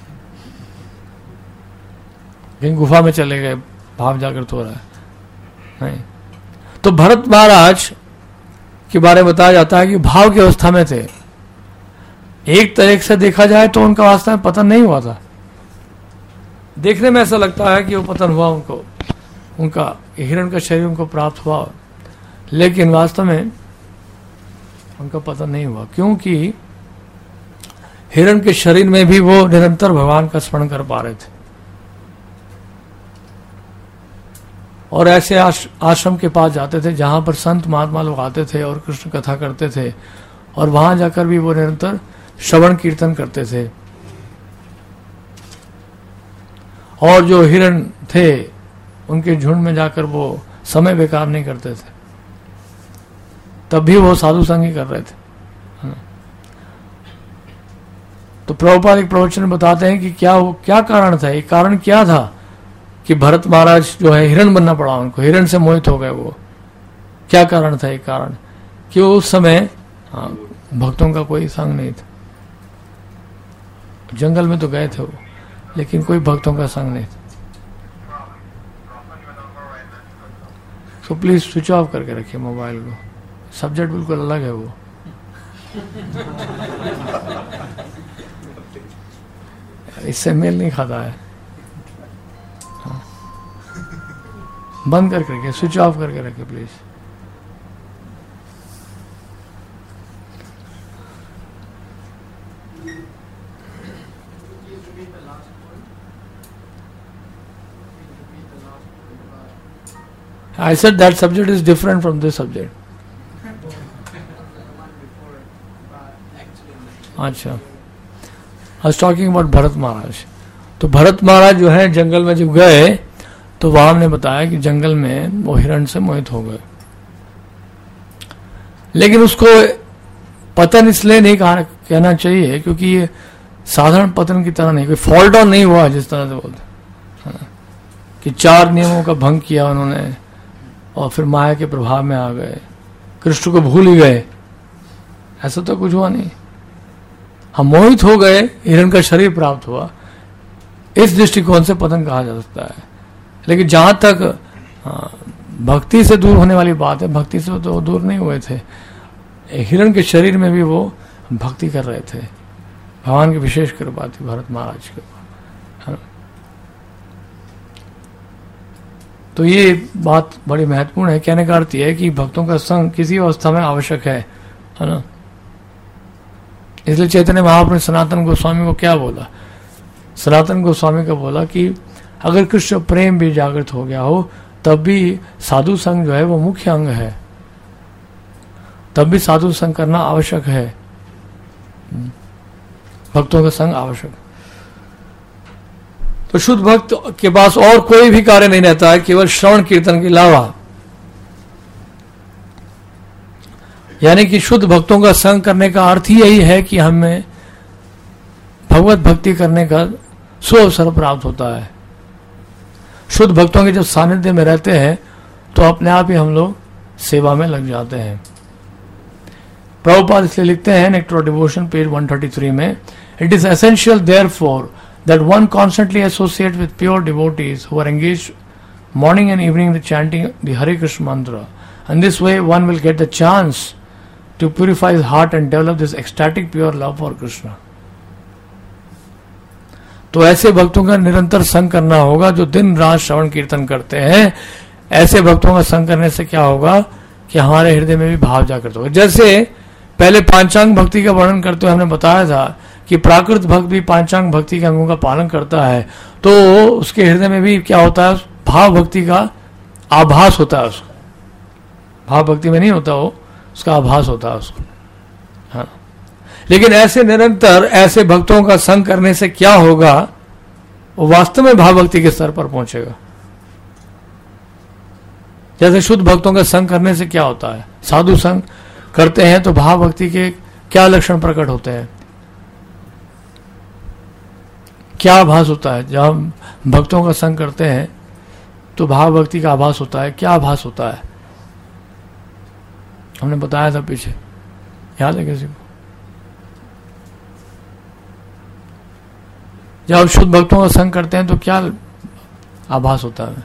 कहीं गुफा में चले गए, भाव जागृत हो रहा है, नहीं। तो भरत महाराज के बारे में बताया जाता है कि भाव की अवस्था में थे। एक तरह से देखा जाए तो उनका वास्तव में पतन नहीं हुआ था। देखने में ऐसा लगता है कि वो पतन हुआ, उनका हिरण का शरीर उनको प्राप्त हुआ, लेकिन वास्तव में उनका पतन नहीं हुआ, क्योंकि हिरण के शरीर में भी वो निरंतर भगवान का स्मरण कर पा रहे थे। और ऐसे आश्रम के पास जाते थे जहां पर संत महात्मा लोग आते थे और कृष्ण कथा करते थे, और वहां जाकर भी वो निरंतर श्रवण कीर्तन करते थे। और जो हिरण थे उनके झुंड में जाकर वो समय बेकार नहीं करते थे, तब भी वो साधु संग ही कर रहे थे। तो प्रभुपाद एक प्रवचन बताते हैं कि क्या कारण था, एक कारण क्या था कि भरत महाराज जो है हिरण बनना पड़ा उनको, हिरण से मोहित हो गए वो। क्या कारण था? एक कारण कि उस समय भक्तों का कोई संग नहीं था। जंगल में तो गए थे वो, लेकिन कोई भक्तों का संग नहीं था। तो प्लीज स्विच ऑफ करके रखिए मोबाइल को, सब्जेक्ट बिल्कुल अलग है वो। इससे मेल नहीं खाता है। बंद करके रखिए, स्विच ऑफ करके रखिए please. I said that subject is different from this subject. अच्छा, I was talking about Bharat Maharaj. तो भरत महाराज जो है जंगल में जब गए तो वहां हमने बताया कि जंगल में वो हिरण से मोहित हो गए, लेकिन उसको पतन इसलिए नहीं कहना चाहिए क्योंकि ये साधारण पतन की तरह नहीं, कोई फॉल डाउन नहीं हुआ जिस तरह से बोलते कि 4 नियमों का भंग किया उन्होंने और फिर माया के प्रभाव में आ गए, कृष्ण को भूल ही गए, ऐसा तो कुछ हुआ नहीं. हम मोहित हो गए, हिरण का शरीर प्राप्त हुआ, इस दृष्टिकोण से पतन कहा जा सकता है. लेकिन जहां तक भक्ति से दूर होने वाली बात है, भक्ति से तो दूर नहीं हुए थे, हिरण के शरीर में भी वो भक्ति कर रहे थे. भगवान की विशेष कृपा थी भरत महाराज के ऊपर. तो ये बात बड़ी महत्वपूर्ण है. कहने का अर्थ यह है कि भक्तों का संग किसी अवस्था में आवश्यक है ना. इसलिए चैतन्य महाप्रभु ने सनातन गोस्वामी को क्या बोला? सनातन गोस्वामी को बोला कि अगर कृष्ण प्रेम भी जागृत हो गया हो तब भी साधु संग जो है वो मुख्य अंग है, तब भी साधु संग करना आवश्यक है, भक्तों का संग आवश्यक. तो शुद्ध भक्त के पास और कोई भी कार्य नहीं रहता है केवल श्रवण कीर्तन के अलावा. यानी कि शुद्ध भक्तों का संग करने का अर्थ ही यही है कि हमें भगवत भक्ति करने का सुअवसर प्राप्त होता है. शुद्ध भक्तों के जब सानिध्य में रहते हैं तो अपने आप ही हम लोग सेवा में लग जाते हैं. प्रभुपाद इसलिए लिखते हैं नेक्टर ऑफ डिवोशन पेज 133 में, it is essential therefore that one constantly associate with pure devotees who are engaged morning and evening in the chanting the Hare Krishna mantra, and this way one will get the chance to purify his heart and develop this ecstatic pure love for Krishna. तो ऐसे भक्तों का निरंतर संग करना होगा जो दिन रात श्रवण कीर्तन करते हैं. ऐसे भक्तों का संग करने से क्या होगा कि हमारे हृदय में भी भाव जागृत होगा. जैसे पहले पांचांग भक्ति का वर्णन करते हुए हमने बताया था कि प्राकृत भक्त भी पांचांग भक्ति के अंगों का पालन करता है तो उसके हृदय में भी क्या होता है, भाव भक्ति का आभास होता है उसको. भाव भक्ति में नहीं होता वो, उसका आभास होता है उसको. हाँ, लेकिन ऐसे निरंतर ऐसे भक्तों का संग करने से क्या होगा, वो वास्तव में भाव भक्ति के स्तर पर पहुंचेगा. जैसे शुद्ध भक्तों का संग करने से क्या होता है, साधु संग करते हैं तो भाव भक्ति के क्या लक्षण प्रकट होते हैं, क्या आभास होता है. जब हम भक्तों का संग करते हैं तो भाव भक्ति का आभास होता है. क्या आभास होता है हमने बताया था पीछे, याद है किसी को? जब हम शुद्ध भक्तों का संग करते हैं तो क्या आभास होता है?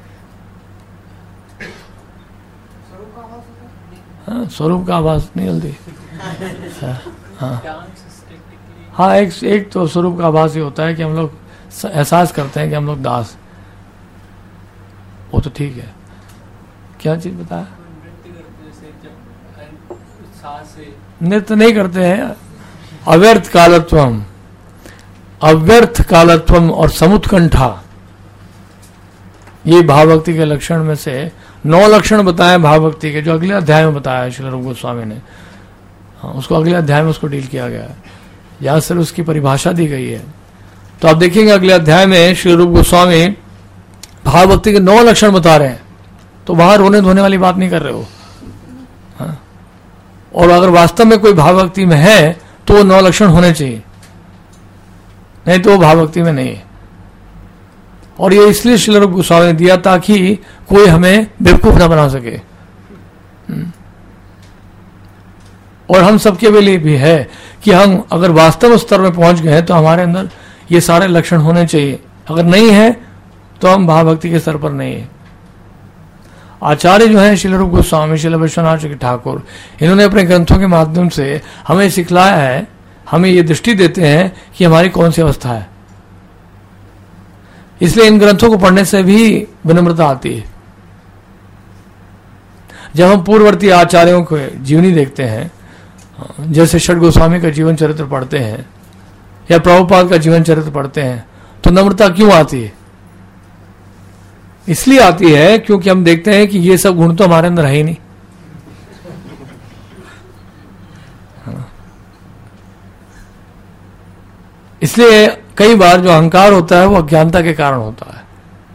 हाँ, स्वरूप का आभास नहीं जल्दी. हाँ, एक तो स्वरूप का आभास ही होता है कि हम लोग एहसास करते हैं कि हम लोग दास, वो तो ठीक है. क्या चीज बताया? नृत्य नहीं करते हैं. अव्यर्थ कालत्वम, अव्यर्थ कालत्वम और समुत्कंठा, ये भाव भक्ति के लक्षण में से 9 लक्षण बताए भाव भक्ति के, जो अगले अध्याय में बताया श्री रूप गोस्वामी ने. हाँ, उसको अगले अध्याय में उसको डील किया गया है, या सिर्फ उसकी परिभाषा दी गई है. तो आप देखेंगे अगले अध्याय में श्री रूप गोस्वामी भाव भक्ति के 9 लक्षण बता रहे हैं. तो वहां रोने धोने वाली बात नहीं कर रहे हो. हाँ? और अगर वास्तव में कोई भाव भक्ति में है तो वो 9 लक्षण होने चाहिए, नहीं तो वो भाव भक्ति में नहीं है. और ये इसलिए श्री रूप गोस्वामी ने दिया ताकि कोई हमें बेवकूफ ना बना सके. और हम सबके लिए भी है कि हम अगर वास्तव स्तर में पहुंच गए तो हमारे अंदर ये सारे लक्षण होने चाहिए. अगर नहीं है तो हम भाव भक्ति के स्तर पर नहीं है. आचार्य जो है श्री रूप गोस्वामी, श्री विश्वनाथ ठाकुर, इन्होंने अपने ग्रंथों के माध्यम से हमें सिखलाया है, हमें ये दृष्टि देते हैं कि हमारी कौन सी अवस्था है. इसलिए इन ग्रंथों को पढ़ने से भी विनम्रता आती है. जब हम पूर्ववर्ती आचार्यों को जीवनी देखते हैं, जैसे षड गोस्वामी का जीवन चरित्र पढ़ते हैं या प्रभुपाद का जीवन चरित्र पढ़ते हैं, तो नम्रता क्यों आती है? इसलिए आती है क्योंकि हम देखते हैं कि ये सब गुण तो हमारे अंदर है ही नहीं। इसलिए कई बार जो अहंकार होता है वो अज्ञानता के कारण होता है।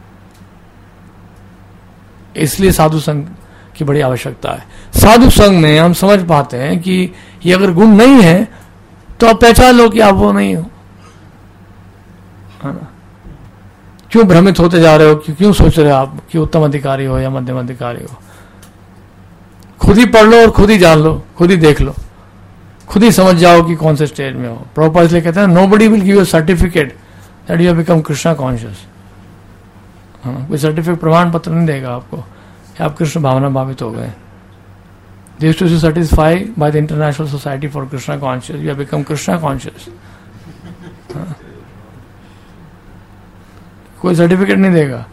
इसलिए साधु संग की बड़ी आवश्यकता है। साधु संग में हम समझ पाते हैं कि ये अगर गुण नहीं है तो आप पहचान लो कि आप वो नहीं हो, है ना। क्यों भ्रमित होते जा रहे हो, क्यों सोच रहे हो आप कि उत्तम अधिकारी हो या मध्यम अधिकारी हो? खुद ही पढ़ लो और खुद ही जान लो, खुद ही देख लो, खुद ही समझ जाओ कि कौन से स्टेज में हो। प्रभुपाद इसलिए कहते हैं nobody will give you certificate that you have become Krishna conscious. कोई सर्टिफिकेट प्रमाण पत्र नहीं देगा आपको कि आप कृष्ण भावना भावित हो गए। This to satisfy by the international society for Krishna conscious, you have become Krishna conscious. कोई सर्टिफिकेट नहीं देगा।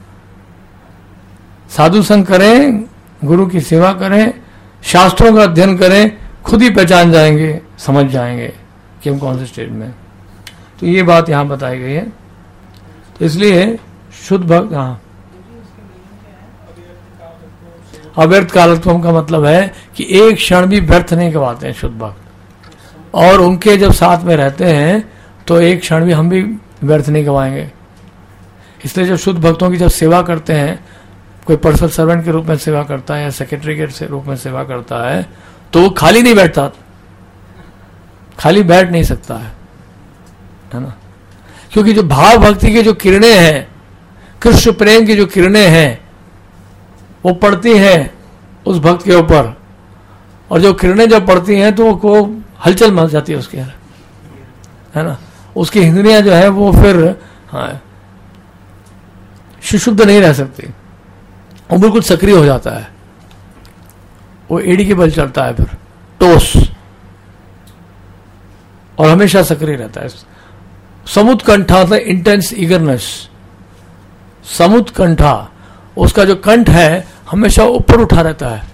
साधु संग करें, गुरु की सेवा करें, शास्त्रों का अध्ययन करें, खुद ही पहचान जाएंगे, समझ जाएंगे कि हम कौन से स्टेज में। तो ये बात यहां बताई गई है। तो इसलिए शुद्ध भक्त, हाँ, अव्यर्थ कालत्वम का मतलब है कि एक क्षण भी व्यर्थ नहीं गवाते हैं शुद्ध भक्त। और उनके जब साथ में रहते हैं तो एक क्षण भी हम भी व्यर्थ नहीं गवाएंगे। इसलिए जब शुद्ध भक्तों की जब सेवा करते हैं, कोई पर्सनल सर्वेंट के रूप में सेवा करता है या सेक्रेटरी के रूप में सेवा करता है, तो वो खाली नहीं बैठता, खाली बैठ नहीं सकता है ना। क्योंकि जो भाव भक्ति की जो किरणें हैं, कृष्ण प्रेम की जो किरणें हैं, वो पड़ती हैं उस भक्त के ऊपर। और जो किरणें जब पड़ती हैं तो वो हलचल मच जाती है उसके, है ना। उसकी इंद्रियां जो है वो फिर, हाँ, शुद्ध नहीं रह सकती, वो बिल्कुल सक्रिय हो जाता है, वो एड़ी के बल चलता है, फिर टोस, और हमेशा सक्रिय रहता है। समुत्कंठा था इंटेंस ईगरनेस, समुत्कंठा, उसका जो कंठ है हमेशा ऊपर उठा रहता है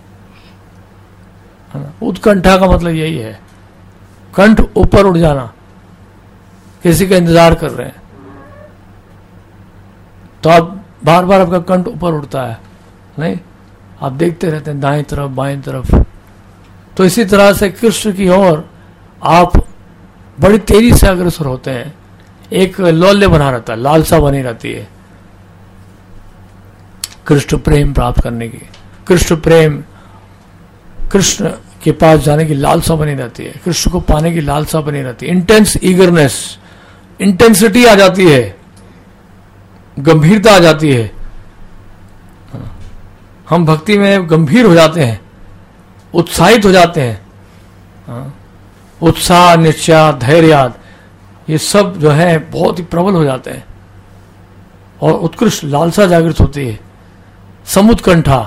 ना। उत्कंठा का मतलब यही है, कंठ ऊपर उठ जाना, किसी का इंतजार कर रहे हैं तो आप बार बार आपका कंठ ऊपर उठता है, नहीं, आप देखते रहते हैं दाएं तरफ बाएं तरफ। तो इसी तरह से कृष्ण की ओर आप बड़ी तेजी से अग्रसर होते हैं। एक लौल्य बना रहता है, लालसा बनी रहती है कृष्ण प्रेम प्राप्त करने की, कृष्ण प्रेम, कृष्ण के पास जाने की लालसा बनी रहती है, कृष्ण को पाने की लालसा बनी रहती है। इंटेंस ईगरनेस, इंटेंसिटी आ जाती है, गंभीरता आ जाती है। हम भक्ति में गंभीर हो जाते हैं, उत्साहित हो जाते हैं। उत्साह, निश्चय, धैर्य, ये सब जो है बहुत ही प्रबल हो जाते हैं और उत्कृष्ट लालसा जागृत होती है। समुत्कंठा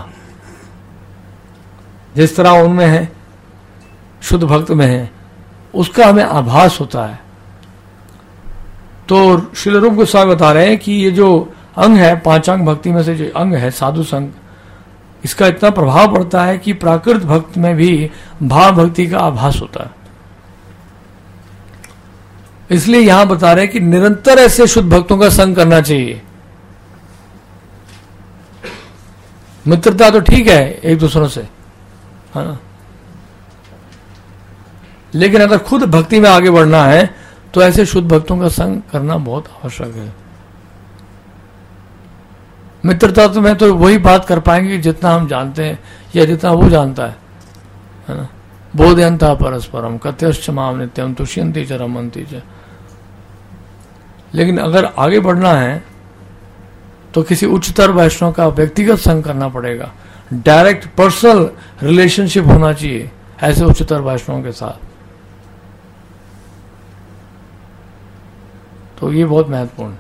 जिस तरह उनमें है, शुद्ध भक्त में है, उसका हमें आभास होता है। तो श्रील रूप गोस्वामी बता रहे हैं कि ये जो अंग है, पांचांग भक्ति में से जो अंग है साधु संग, इसका इतना प्रभाव पड़ता है कि प्राकृत भक्त में भी भाव भक्ति का आभास होता है। इसलिए यहां बता रहे हैं कि निरंतर ऐसे शुद्ध भक्तों का संग करना चाहिए। मित्रता तो ठीक है एक दूसरों से, है ना, लेकिन अगर खुद भक्ति में आगे बढ़ना है तो ऐसे शुद्ध भक्तों का संग करना बहुत आवश्यक है। मित्रता तो में तो वही बात कर पाएंगे जितना हम जानते हैं या जितना वो जानता है ना। बोधयंता परस्परम कथयश्च माम नित्यम तुष्यन्ति च रमन्ति च। लेकिन अगर आगे बढ़ना है तो किसी उच्चतर वैष्णव का व्यक्तिगत संग करना पड़ेगा, डायरेक्ट पर्सनल रिलेशनशिप होना चाहिए ऐसे उच्चतर वैष्णवों के साथ। तो ये बहुत महत्वपूर्ण।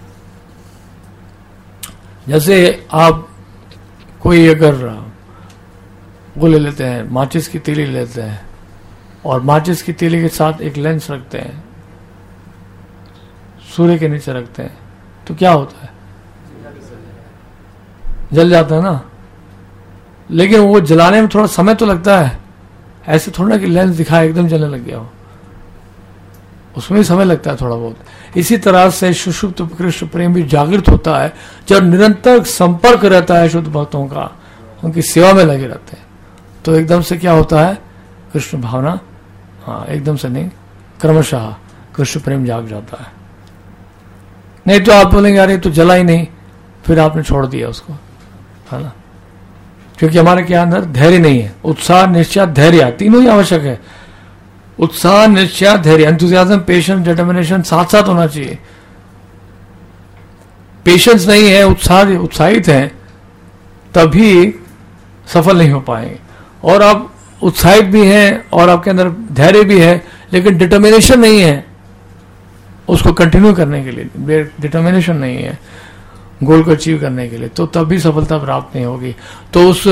जैसे आप कोई अगर वो ले लेते हैं, माचिस की तीली लेते हैं और माचिस की तीली के साथ एक लेंस रखते हैं, सूर्य के नीचे रखते हैं, तो क्या होता है, जल जाता है ना। लेकिन वो जलाने में थोड़ा समय तो लगता है, ऐसे थोड़ा ना कि लेंस दिखाए एकदम जलने लग गया हो। उसमें भी समय लगता है थोड़ा बहुत। इसी तरह से सुषुप्त कृष्ण प्रेम भी जागृत होता है जब निरंतर संपर्क रहता है शुद्ध भक्तों का, उनकी सेवा में लगे रहते हैं, तो एकदम से क्या होता है, कृष्ण भावना, हाँ एकदम से नहीं, क्रमशः कृष्ण प्रेम जाग जाता है। नहीं तो आप बोलेंगे अरे तो जला ही नहीं, फिर आपने छोड़ दिया उसको, है ना। क्योंकि हमारे क्या अंदर धैर्य नहीं है। उत्साह, निश्चय, धैर्य, तीनों ही आवश्यक है। उत्साह, निश्चय, धैर्य, एंथुसियाज्म, पेशेंस, डिटर्मिनेशन साथ साथ होना चाहिए। पेशेंस नहीं है, उत्साहित हैं, तभी सफल नहीं हो पाएंगे। और आप उत्साहित भी हैं और आपके अंदर धैर्य भी है, लेकिन डिटर्मिनेशन नहीं है उसको कंटिन्यू करने के लिए, डिटर्मिनेशन नहीं है गोल को अचीव करने के लिए, तो तभी सफलता प्राप्त नहीं होगी। तो उस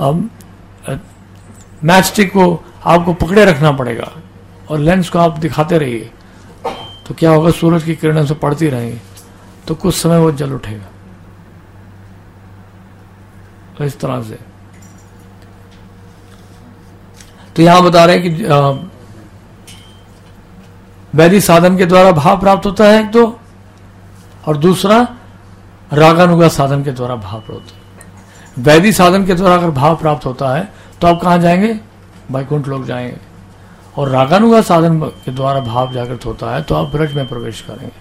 मैच स्टिक को आपको पकड़े रखना पड़ेगा और लेंस को आप दिखाते रहिए, तो क्या होगा, सूरज की किरणें से पड़ती रहेंगी, तो कुछ समय वो जल उठेगा। तो इस तरह से तो यहां बता रहे हैं कि वैदिक साधन के द्वारा भाव प्राप्त होता है एक तो, और दूसरा रागानुगा साधन के द्वारा भाव प्राप्त होता है। वैदिक साधन के द्वारा अगर भाव प्राप्त होता है तो आप कहां जाएंगे, वैकुंठ लोक जाएंगे। और रागानुगा साधन के द्वारा भाव जागृत होता है तो आप ब्रज में प्रवेश करेंगे।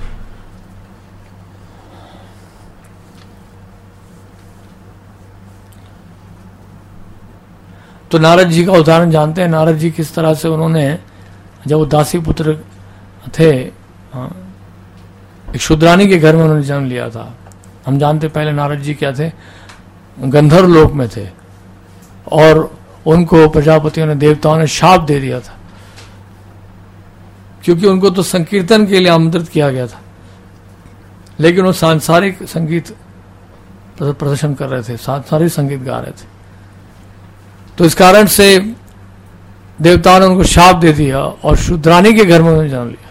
तो नारद जी का उदाहरण जानते हैं। नारद जी किस तरह से उन्होंने, जब वो दासी पुत्र थे, एक शूद्रानी के घर में उन्होंने जन्म लिया था। हम जानते पहले नारद जी क्या थे, गंधर्व लोक में थे, और उनको प्रजापतियों ने, देवताओं ने शाप दे दिया था, क्योंकि उनको तो संकीर्तन के लिए आमंत्रित किया गया था, लेकिन वो सांसारिक संगीत प्रदर्शन कर रहे थे, सांसारिक संगीत गा रहे थे। तो इस कारण से देवताओं ने उनको शाप दे दिया और शूद्रानी के घर में उन्होंने जन्म लिया।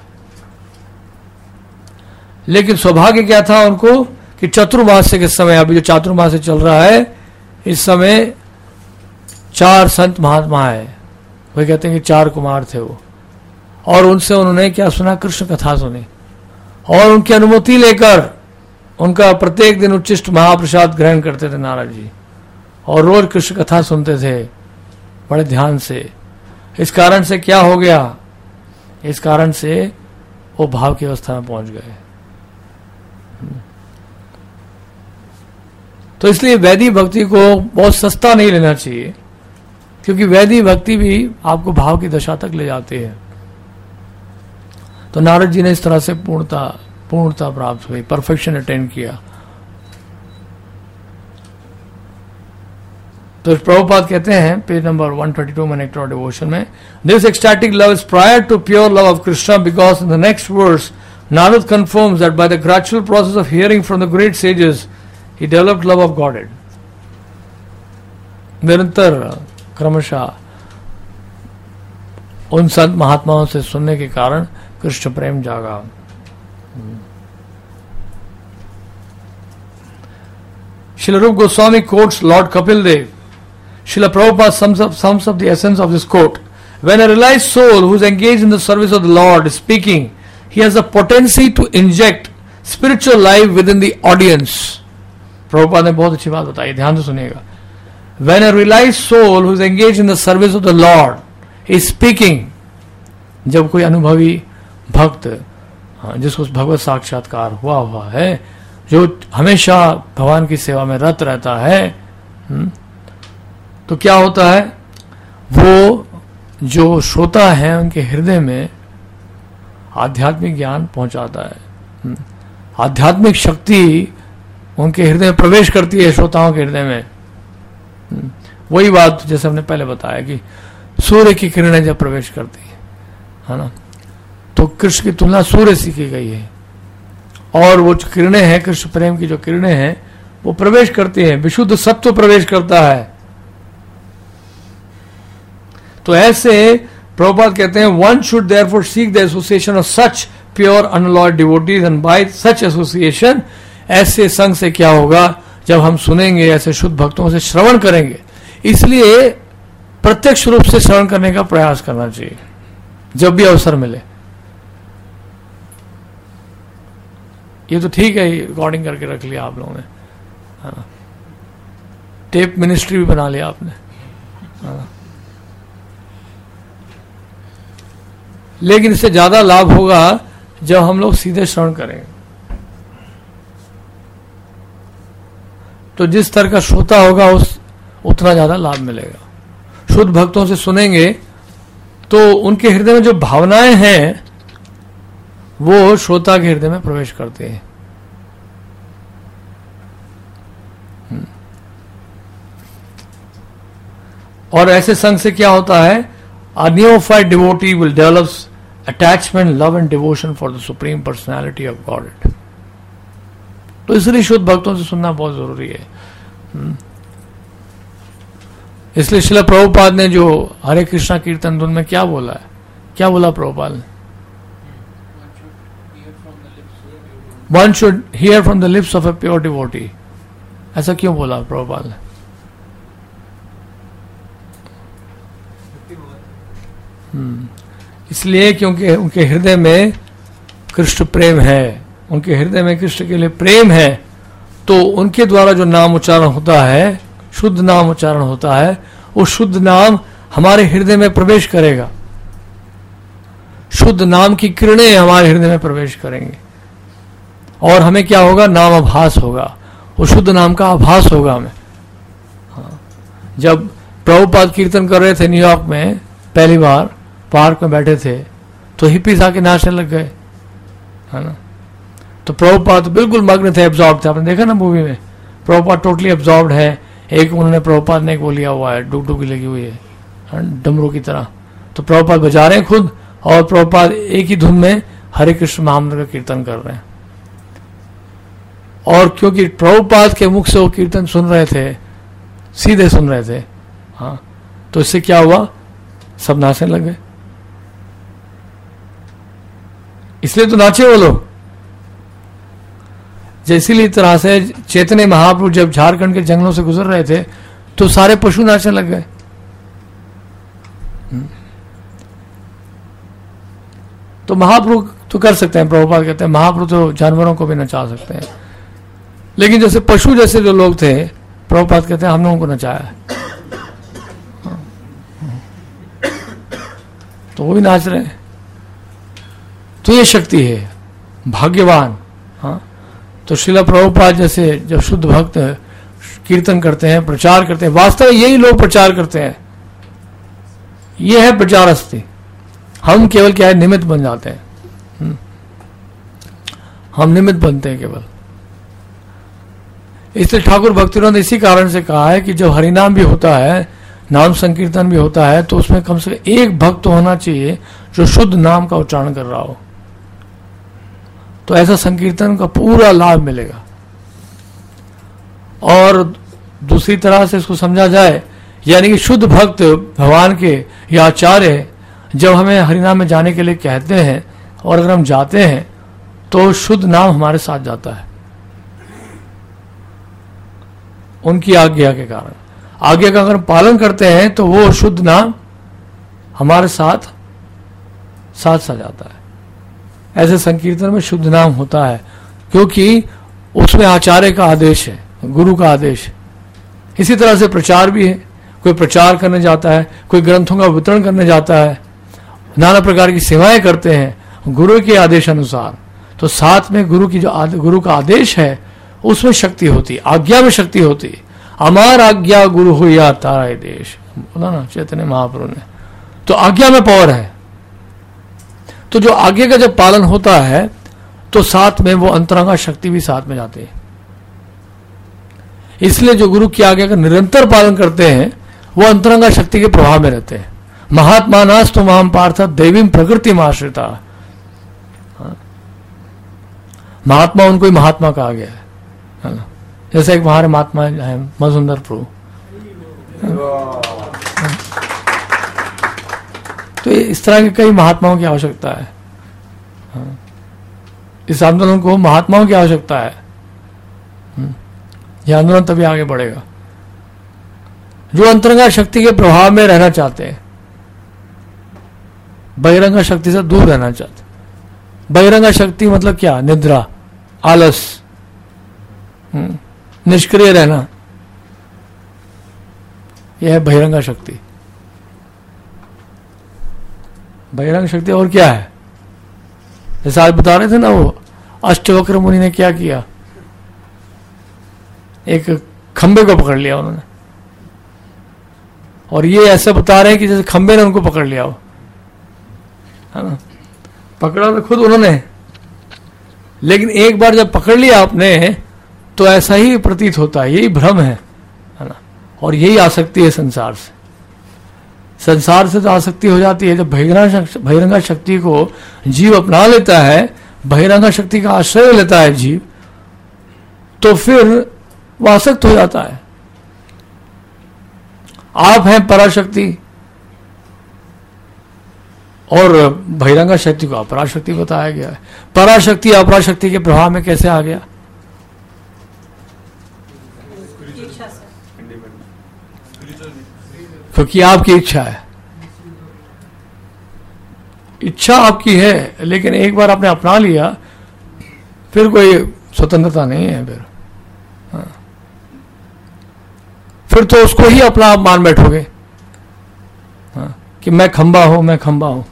लेकिन सौभाग्य क्या था उनको कि चतुर्मास्य के समय, अभी जो चातुर्मास्य चल रहा है, इस समय 4 संत महात्मा है, वे कहते हैं कि 4 कुमार थे वो, और उनसे उन्होंने क्या सुना, कृष्ण कथा सुनी, और उनकी अनुमति लेकर उनका प्रत्येक दिन उच्चिष्ट महाप्रसाद ग्रहण करते थे नारद जी, और रोज कृष्ण कथा सुनते थे बड़े ध्यान से। इस कारण से क्या हो गया, इस कारण से वो भाव की अवस्था में पहुंच गए। तो इसलिए वैदिक भक्ति को बहुत सस्ता नहीं लेना चाहिए, क्योंकि वैदिक भक्ति भी आपको भाव की दशा तक ले जाती है। तो नारद जी ने इस तरह से पूर्णता प्राप्त हुई, परफेक्शन अटेन किया। तो प्रभुपाद कहते हैं पेज नंबर 132 में नेक्टर ऑफ डिवोशन में, this ecstatic love is prior to pure love of Krishna, because in the next verse Narada confirms that by the gradual process of hearing from the great sages he developed love of godhead. निरंतर क्रमशः उन संत महात्माओं से सुनने के कारण कृष्ण प्रेम जागा। Srila Rupa Goswami quotes Lord Kapil Dev. Srila Prabhupada sums up the essence of this quote. When a realized soul who is engaged in the service of the Lord is speaking, he has the potency to inject spiritual life within the audience. Prabhupada ने बहुत अच्छी बात बताई, ध्यान से सुनिएगा। When a realized soul who is engaged in the service of the Lord is speaking, जब कोई अनुभवी भक्त, जिसको भगवत साक्षात्कार हुआ है, जो हमेशा भगवान की सेवा में रत रहता है, तो क्या होता है, वो जो श्रोता है उनके हृदय में आध्यात्मिक ज्ञान पहुंचाता है। आध्यात्मिक शक्ति उनके हृदय में प्रवेश करती है, श्रोताओं के हृदय में। वही बात जैसे हमने पहले बताया कि सूर्य की किरणें जब प्रवेश करती है ना, तो कृष्ण की तुलना सूर्य से की गई है, और वो जो किरणें हैं, कृष्ण प्रेम की जो किरणें हैं, वो प्रवेश करती हैं, विशुद्ध सत्व प्रवेश करता है। तो ऐसे प्रभुपाद कहते हैं, one should therefore seek the association of such pure unalloyed devotees, and by such association, ऐसे संग से क्या होगा, जब हम सुनेंगे, ऐसे शुद्ध भक्तों से श्रवण करेंगे। इसलिए प्रत्यक्ष रूप से श्रवण करने का प्रयास करना चाहिए जब भी अवसर मिले। ये तो ठीक है, रिकॉर्डिंग करके रख लिया आप लोगों ने, हाँ। टेप मिनिस्ट्री भी बना लिया आपने, हाँ। लेकिन इससे ज्यादा लाभ होगा जब हम लोग सीधे श्रवण करेंगे। तो जिस तरह का श्रोता होगा उतना ज्यादा लाभ मिलेगा। शुद्ध भक्तों से सुनेंगे तो उनके हृदय में जो भावनाएं हैं वो श्रोता के हृदय में प्रवेश करते हैं। और ऐसे संग से क्या होता है, a neophyte devotee will develop attachment, love and devotion for the supreme personality of Godhead. तो इसलिए शुद्ध भक्तों से सुनना बहुत जरूरी है। इसलिए श्रील प्रभुपाद ने जो हरे कृष्णा कीर्तन धुन में क्या बोला है, क्या बोला प्रभुपाद ने? One should hear from the lips of a pure devotee. ऐसा क्यों बोला प्रभुपाद ने? इसलिए क्योंकि उनके हृदय में कृष्ण प्रेम है, उनके हृदय में कृष्ण के लिए प्रेम है, तो उनके द्वारा जो नाम उच्चारण होता है, शुद्ध नाम उच्चारण होता है, वो शुद्ध नाम हमारे हृदय में प्रवेश करेगा। शुद्ध नाम की किरणें हमारे हृदय में प्रवेश करेंगे और हमें क्या होगा, नाम आभास होगा, वो शुद्ध नाम का आभास होगा हमें। हाँ। जब प्रभुपाद कीर्तन कर रहे थे न्यूयॉर्क में पहली बार, पार्क में बैठे थे, तो हिप्पीज आके नाचने लग गए, है ना। तो प्रभुपाद बिल्कुल मग्न थे, एब्जॉर्ब थे। आपने देखा ना मूवी में, प्रभुपाद टोटली एब्जॉर्ब है। एक उन्होंने प्रभुपाद ने एक वो लिया हुआ है, डुगडुगी लगी हुई है डमरू की तरह, तो प्रभुपाद बजा रहे हैं खुद, और प्रभुपाद एक ही धुन में हरे कृष्ण महामंत्र का कीर्तन कर रहे हैं। और क्योंकि प्रभुपाद के मुख से वो कीर्तन सुन रहे थे, सीधे सुन रहे थे, हाँ, तो इससे क्या हुआ, सब नाचने लग गए। इसलिए तो नाचे वो लोग। जैसी तरह से चैतन्य महाप्रभु जब झारखंड के जंगलों से गुजर रहे थे तो सारे पशु नाचने लग गए। तो महाप्रभु तो कर सकते हैं, प्रभुपाद कहते हैं महाप्रभु तो जानवरों को भी नचा सकते हैं, लेकिन जैसे पशु जैसे जो लोग थे, प्रभुपाद कहते हैं हम लोगों को नचाया, तो वो भी नाच रहे हैं। तो ये शक्ति है, भाग्यवान। हाँ, तो श्रील प्रभुपाद जैसे जब शुद्ध भक्त कीर्तन करते हैं, प्रचार करते हैं, वास्तव में यही लोग प्रचार करते हैं। ये है प्रचार अस्थि। हम केवल क्या है, निमित्त बन जाते हैं। हम निमित्त बनते हैं केवल। इसलिए ठाकुर भक्तिरोध ने इसी कारण से कहा है कि जब हरिनाम भी होता है, नाम संकीर्तन भी होता है, तो उसमें कम से कम एक भक्त तो होना चाहिए जो शुद्ध नाम का उच्चारण कर रहा हो, तो ऐसा संकीर्तन का पूरा लाभ मिलेगा। और दूसरी तरह से इसको समझा जाए, यानी कि शुद्ध भक्त भगवान के या आचार्य जब हमें हरिनाम में जाने के लिए कहते हैं और अगर हम जाते हैं तो शुद्ध नाम हमारे साथ जाता है, उनकी आज्ञा के कारण। आज्ञा का अगर पालन करते हैं तो वो शुद्ध नाम हमारे साथ साथ जाता है। ऐसे संकीर्तन में शुद्ध नाम होता है क्योंकि उसमें आचार्य का आदेश है, गुरु का आदेश है। इसी तरह से प्रचार भी है, कोई प्रचार करने जाता है, कोई ग्रंथों का वितरण करने जाता है, नाना प्रकार की सेवाएं करते हैं गुरु के आदेश अनुसार, तो साथ में गुरु की जो गुरु का आदेश है उसमें शक्ति होती, आज्ञा में शक्ति होती। अमार आज्ञा गुरु हुआ तारा देश, बोला ना चैतन्य महाप्रभु ने। तो आज्ञा में पावर है। तो जो आज्ञा का जब पालन होता है तो साथ में वो अंतरंगा शक्ति भी साथ में जाती है। इसलिए जो गुरु की आज्ञा का निरंतर पालन करते हैं वो अंतरंगा शक्ति के प्रभाव में रहते हैं। महात्मा नास तो महाम पार्थ देवीम प्रकृति आश्रिता। महात्मा उनको ही महात्मा कहा गया है ना। जैसे एक हमारे महात्मा है मधुसुंदर प्रभु, तो इस तरह के कई महात्माओं की आवश्यकता है। इस आंदोलन को महात्माओं की आवश्यकता है। यह आंदोलन तभी आगे बढ़ेगा जो अंतरंगा शक्ति के प्रभाव में रहना चाहते हैं, बहिरंगा शक्ति से दूर रहना चाहते। बहिरंगा शक्ति मतलब क्या, निद्रा, आलस, निष्क्रिय रहना, यह है बहिरंगा शक्ति। बहिरंग शक्ति और क्या है? जैसे आज बता रहे थे ना, वो अष्टवक्र मुनि ने क्या किया, एक खंबे को पकड़ लिया उन्होंने, और ये ऐसे बता रहे हैं कि जैसे खंबे ने उनको पकड़ लिया हो, है ना। पकड़ा तो खुद उन्होंने, लेकिन एक बार जब पकड़ लिया आपने तो ऐसा ही प्रतीत होता है, यही भ्रम है ना। और यही आसक्ति है संसार से। संसार से तो आसक्ति हो जाती है जब बहिरंगा शक्ति को जीव अपना लेता है, बहिरंगा शक्ति का आश्रय लेता है जीव, तो फिर वो आसक्त हो जाता है। आप हैं पराशक्ति और बहिरंगा शक्ति को अपराशक्ति बताया गया है। पराशक्ति अपराशक्ति के प्रभाव में कैसे आ गया? क्योंकि आपकी इच्छा है, इच्छा आपकी है, लेकिन एक बार आपने अपना लिया फिर कोई स्वतंत्रता नहीं है। फिर तो उसको ही अपना आप मान बैठोगे कि मैं खंबा हूं, मैं खंबा हूं,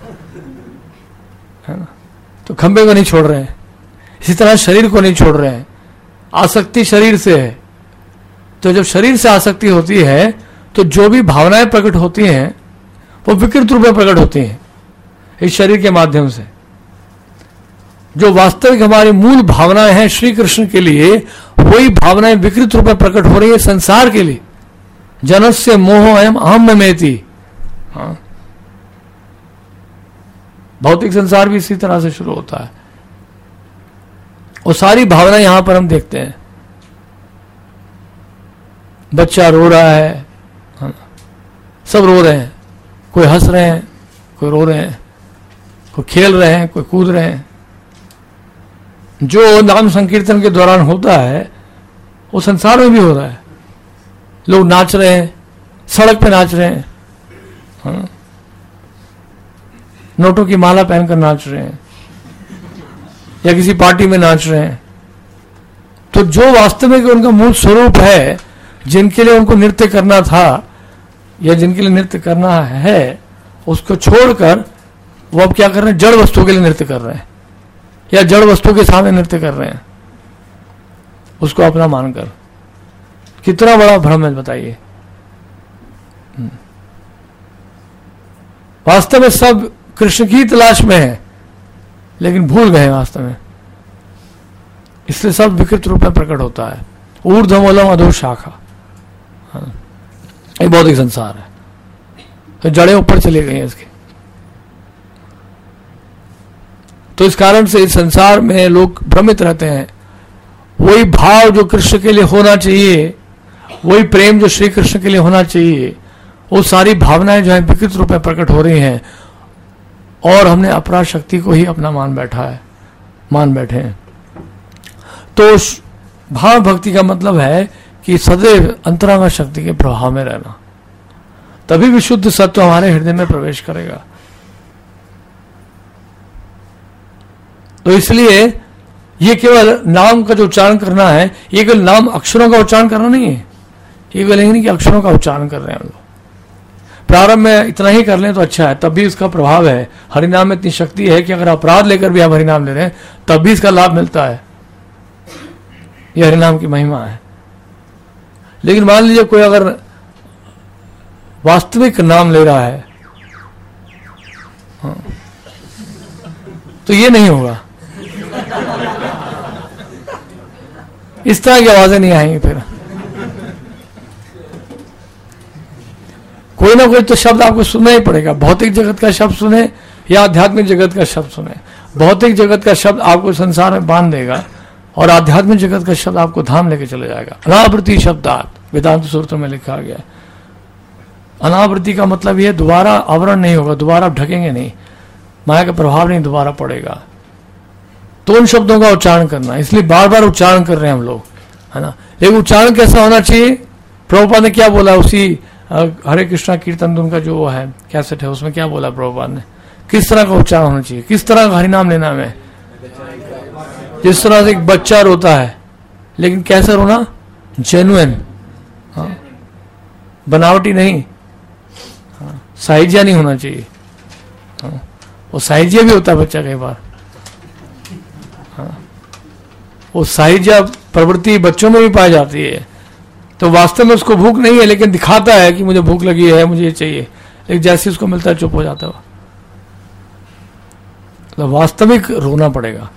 है ना। तो खंबे को नहीं छोड़ रहे हैं, इसी तरह शरीर को नहीं छोड़ रहे हैं। आसक्ति शरीर से है, तो जब शरीर से आसक्ति होती है तो जो भी भावनाएं प्रकट होती हैं वो विकृत रूप में प्रकट होती हैं इस शरीर के माध्यम से। जो वास्तविक हमारी मूल भावनाएं हैं श्री कृष्ण के लिए, वही भावनाएं विकृत रूप में प्रकट हो रही है संसार के लिए। जनस्य मोह अयम अहम ममेति। हाँ, भौतिक संसार भी इसी तरह से शुरू होता है। और सारी भावनाएं यहां पर हम देखते हैं। बच्चा रो रहा है, सब रो रहे हैं, कोई हंस रहे हैं, कोई रो रहे हैं, कोई खेल रहे हैं, कोई कूद रहे हैं। जो नाम संकीर्तन के दौरान होता है वो संसार में भी हो रहा है। लोग नाच रहे हैं, सड़क पे नाच रहे हैं, हाँ? नोटों की माला पहनकर नाच रहे हैं या किसी पार्टी में नाच रहे हैं। तो जो वास्तव में उनका मूल स्वरूप है, जिनके लिए उनको नृत्य करना था या जिनके लिए नृत्य करना है, उसको छोड़कर वो अब क्या कर रहे हैं? जड़ वस्तु के लिए नृत्य कर रहे हैं या जड़ वस्तु के सामने नृत्य कर रहे हैं, उसको अपना मानकर। कितना बड़ा भ्रम है बताइए। वास्तव में सब कृष्ण की तलाश में है, लेकिन भूल गए वास्तव में, इसलिए सब विकृत रूप में प्रकट होता है। ऊर्ध्वमूलम अधो शाखा, ये भौतिक संसार है, तो जड़ें ऊपर चले गई हैं इसके। तो इस कारण से इस संसार में लोग भ्रमित रहते हैं। वही भाव जो कृष्ण के लिए होना चाहिए, वही प्रेम जो श्री कृष्ण के लिए होना चाहिए, वो सारी भावनाएं जो है विकृत रूप में प्रकट हो रही हैं, और हमने अपराशक्ति को ही अपना मान बैठे हैं। तो भाव भक्ति का मतलब है कि सदैव अंतरांगा शक्ति के प्रभाव में रहना, तभी विशुद्ध सत्व हमारे हृदय में प्रवेश करेगा। तो इसलिए ये केवल नाम का जो उच्चारण करना है, ये केवल नाम अक्षरों का उच्चारण करना नहीं है। ये केवल नहीं कि अक्षरों का उच्चारण कर रहे हैं हम लोग। प्रारंभ में इतना ही कर लें तो अच्छा है, तब भी इसका प्रभाव है। हरिनाम में इतनी शक्ति है कि अगर अपराध लेकर भी आप हरिनाम ले रहे हैं तब भी इसका लाभ मिलता है। यह हरिनाम की महिमा है। लेकिन मान लीजिए कोई अगर वास्तविक नाम ले रहा है, हाँ, तो ये नहीं होगा। इस तरह की आवाजें नहीं आएंगी। फिर कोई ना कोई तो शब्द आपको सुनना ही पड़ेगा। भौतिक जगत का शब्द सुने या आध्यात्मिक जगत का शब्द सुने। भौतिक जगत का शब्द आपको संसार में बांध देगा और आध्यात्मिक जगत का शब्द आपको धाम लेके चले जाएगा। अनावृत्ति शब्दार्थ वेदांत सूत्रों में लिखा गया। अनावृत्ति का मतलब यह दोबारा आवरण नहीं होगा, दोबारा ढकेंगे नहीं, माया का प्रभाव नहीं दोबारा पड़ेगा। तो उन शब्दों का उच्चारण करना, इसलिए बार बार उच्चारण कर रहे हैं हम लोग, है ना। लेकिन उच्चारण कैसा होना चाहिए? प्रभुपाद ने क्या बोला? उसी हरे कृष्णा कीर्तन धुन का जो है कैसेट है, उसमें क्या बोला प्रभुपाद ने? किस तरह का उच्चारण होना चाहिए, किस तरह का हरिनाम लेना है। जिस तरह से एक बच्चा रोता है, लेकिन कैसा रोना? जेन्युइन, बनावटी नहीं, साइजिया नहीं होना चाहिए। वो साइजिया भी होता है बच्चा कई बार, वो साइजिया प्रवृत्ति बच्चों में भी पाई जाती है। तो वास्तव में उसको भूख नहीं है, लेकिन दिखाता है कि मुझे भूख लगी है, मुझे ये चाहिए, लेकिन जैसे उसको मिलता है चुप हो जाता है। तो वास्तविक रोना पड़ेगा।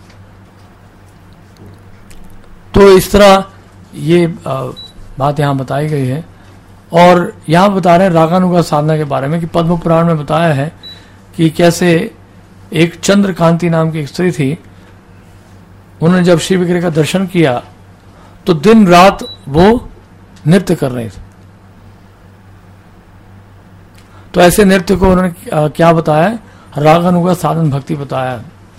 तो इस तरह ये बात यहां बताई गई है। और यहां बता रहे हैं रागानुगा साधना के बारे में कि पद्म पुराण में बताया है कि कैसे एक चंद्रकांति नाम की एक स्त्री थी, उन्होंने जब श्री विग्रह का दर्शन किया तो दिन रात वो नृत्य कर रहे थे। तो ऐसे नृत्य को उन्होंने क्या बताया? रागानुगा साधन भक्ति बताया,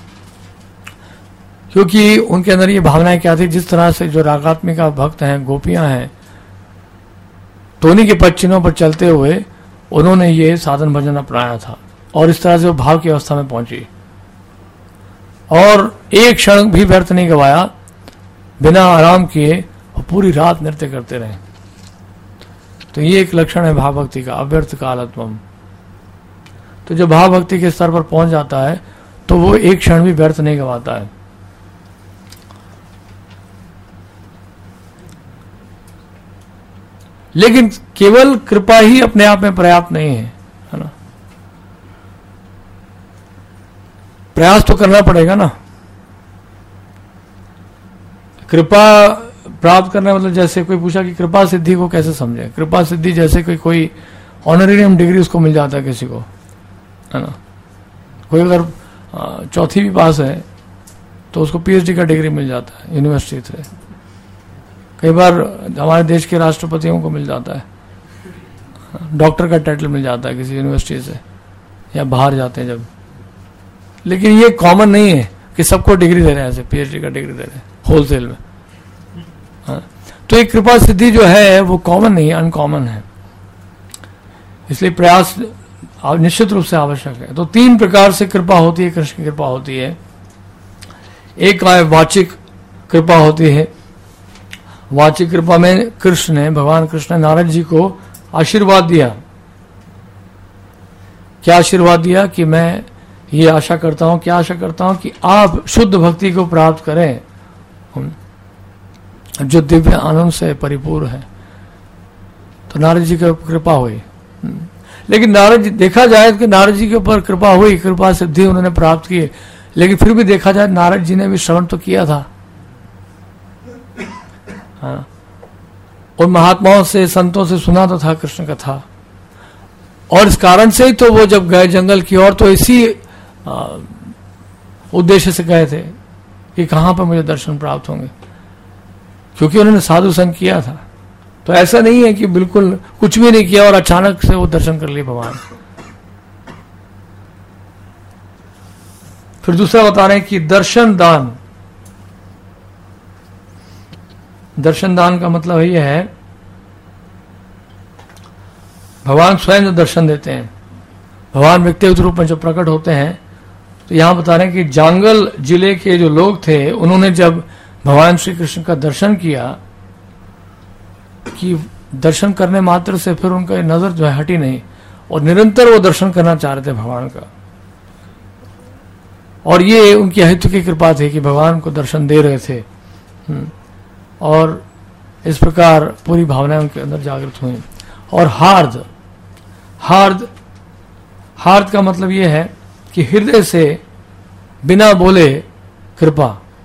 क्योंकि उनके अंदर ये भावनाएं क्या थी, जिस तरह से जो रागात्मिका भक्त हैं, गोपियां हैं, तो उन्हीं के पद चिन्हों पर चलते हुए उन्होंने ये साधन भजन अपनाया था और इस तरह से वो भाव की अवस्था में पहुंची और एक क्षण भी व्यर्थ नहीं गवाया, बिना आराम किए और पूरी रात नृत्य करते रहे। तो ये एक लक्षण है भाव भक्ति का, अव्यर्थ कालत्वम। तो जब भाव भक्ति के स्तर पर पहुंच जाता है तो वो एक क्षण भी व्यर्थ नहीं गवाता है। लेकिन केवल कृपा ही अपने आप में पर्याप्त नहीं है ना? प्रयास तो करना पड़ेगा ना। कृपा प्राप्त करना मतलब, जैसे कोई पूछा कि कृपा सिद्धि को कैसे समझे? कृपा सिद्धि जैसे कोई ऑनरेरियम डिग्री उसको मिल जाता है किसी को, है ना? कोई अगर चौथी भी पास है तो उसको पीएचडी का डिग्री मिल जाता है यूनिवर्सिटी से। कई बार हमारे देश के राष्ट्रपतियों को मिल जाता है, डॉक्टर का टाइटल मिल जाता है किसी यूनिवर्सिटी से, या बाहर जाते हैं जब। लेकिन ये कॉमन नहीं है कि सबको डिग्री दे रहे हैं, ऐसे पीएचडी का डिग्री दे रहे हैं होलसेल में। तो एक कृपा सिद्धि जो है वो कॉमन नहीं है, अनकॉमन है। इसलिए प्रयास निश्चित रूप से आवश्यक है। तो तीन प्रकार से कृपा होती है, कृष्ण की कृपा होती है। एक वाचिक कृपा होती है। वाचिक कृपा में कृष्ण ने, भगवान कृष्ण ने नारद जी को आशीर्वाद दिया। क्या आशीर्वाद दिया? कि मैं ये आशा करता हूं, क्या आशा करता हूं? कि आप शुद्ध भक्ति को प्राप्त करें जो दिव्य आनंद से परिपूर्ण है। तो नारद जी की कृपा हुई। लेकिन नारद जी, देखा जाए कि नारद जी के ऊपर कृपा हुई, कृपा सिद्धि उन्होंने प्राप्त की, लेकिन फिर भी देखा जाए नारद जी ने भी श्रवण तो किया था। हाँ, उन महात्माओं से, संतों से सुना तो था कृष्ण कथा, और इस कारण से ही तो वो जब गए जंगल की ओर तो इसी उद्देश्य से गए थे कि कहां पर मुझे दर्शन प्राप्त होंगे, क्योंकि उन्होंने साधु संग किया था। तो ऐसा नहीं है कि बिल्कुल कुछ भी नहीं किया और अचानक से वो दर्शन कर लिए भगवान। फिर दूसरा बता रहे हैं कि दर्शन दान। दर्शन दान का मतलब ये है भगवान स्वयं जो दर्शन देते हैं, भगवान व्यक्तिगत रूप में जो प्रकट होते हैं। तो यहां बता रहे हैं कि जांगल जिले के जो लोग थे, उन्होंने जब भगवान श्री कृष्ण का दर्शन किया, कि दर्शन करने मात्र से फिर उनका नजर जो है हटी नहीं, और निरंतर वो दर्शन करना चाह रहे थे भगवान का। और ये उनकी अहित्व की कृपा थी कि भगवान को दर्शन दे रहे थे, और इस प्रकार पूरी भावनाएं उनके अंदर जागृत हुई। और हार्द, हार्द, हार्द का मतलब यह है कि हृदय से बिना बोले कृपा।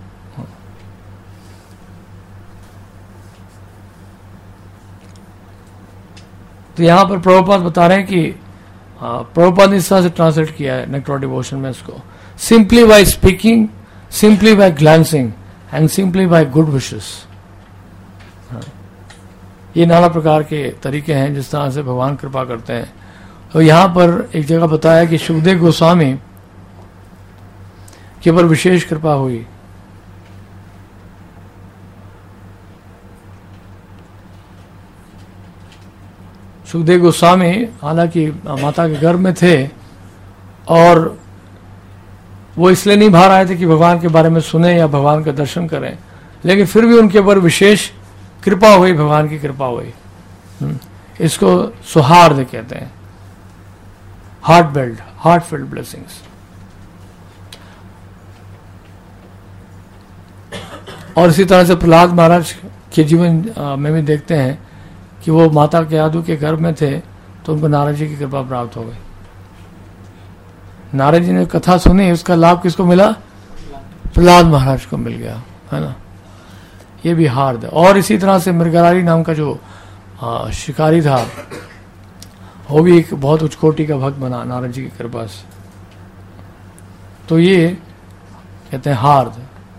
तो यहां पर प्रभुपाद बता रहे हैं कि प्रभुपाद ने इस तरह से ट्रांसलेट किया है नेक्टर डिवोशन में इसको, simply by speaking, simply by glancing and simply by good wishes. ये नाना प्रकार के तरीके हैं जिस तरह से भगवान कृपा करते हैं। तो यहां पर एक जगह बताया कि सुखदेव गोस्वामी के ऊपर विशेष कृपा हुई। सुखदेव गोस्वामी हालांकि माता के गर्भ में थे, और वो इसलिए नहीं बाहर आए थे कि भगवान के बारे में सुने या भगवान का दर्शन करें, लेकिन फिर भी उनके ऊपर विशेष कृपा हुई, भगवान की कृपा हुई। इसको सौहार्द कहते हैं, हार्टफेल्ट ब्लेसिंग्स। और इसी तरह से प्रहलाद महाराज के जीवन में भी देखते हैं कि वो माता के यादू के गर्भ में थे तो उनको नारद जी की कृपा प्राप्त हो गई। नारद जी ने कथा सुनी, उसका लाभ किसको मिला? प्रहलाद महाराज को मिल गया, है ना। ये भी हार्द है। और इसी तरह से मृगरारी नाम का जो शिकारी था, वो भी एक बहुत उच्च कोटि का भक्त बना नारद जी की कृपा से। तो ये कहते हैं हार्द।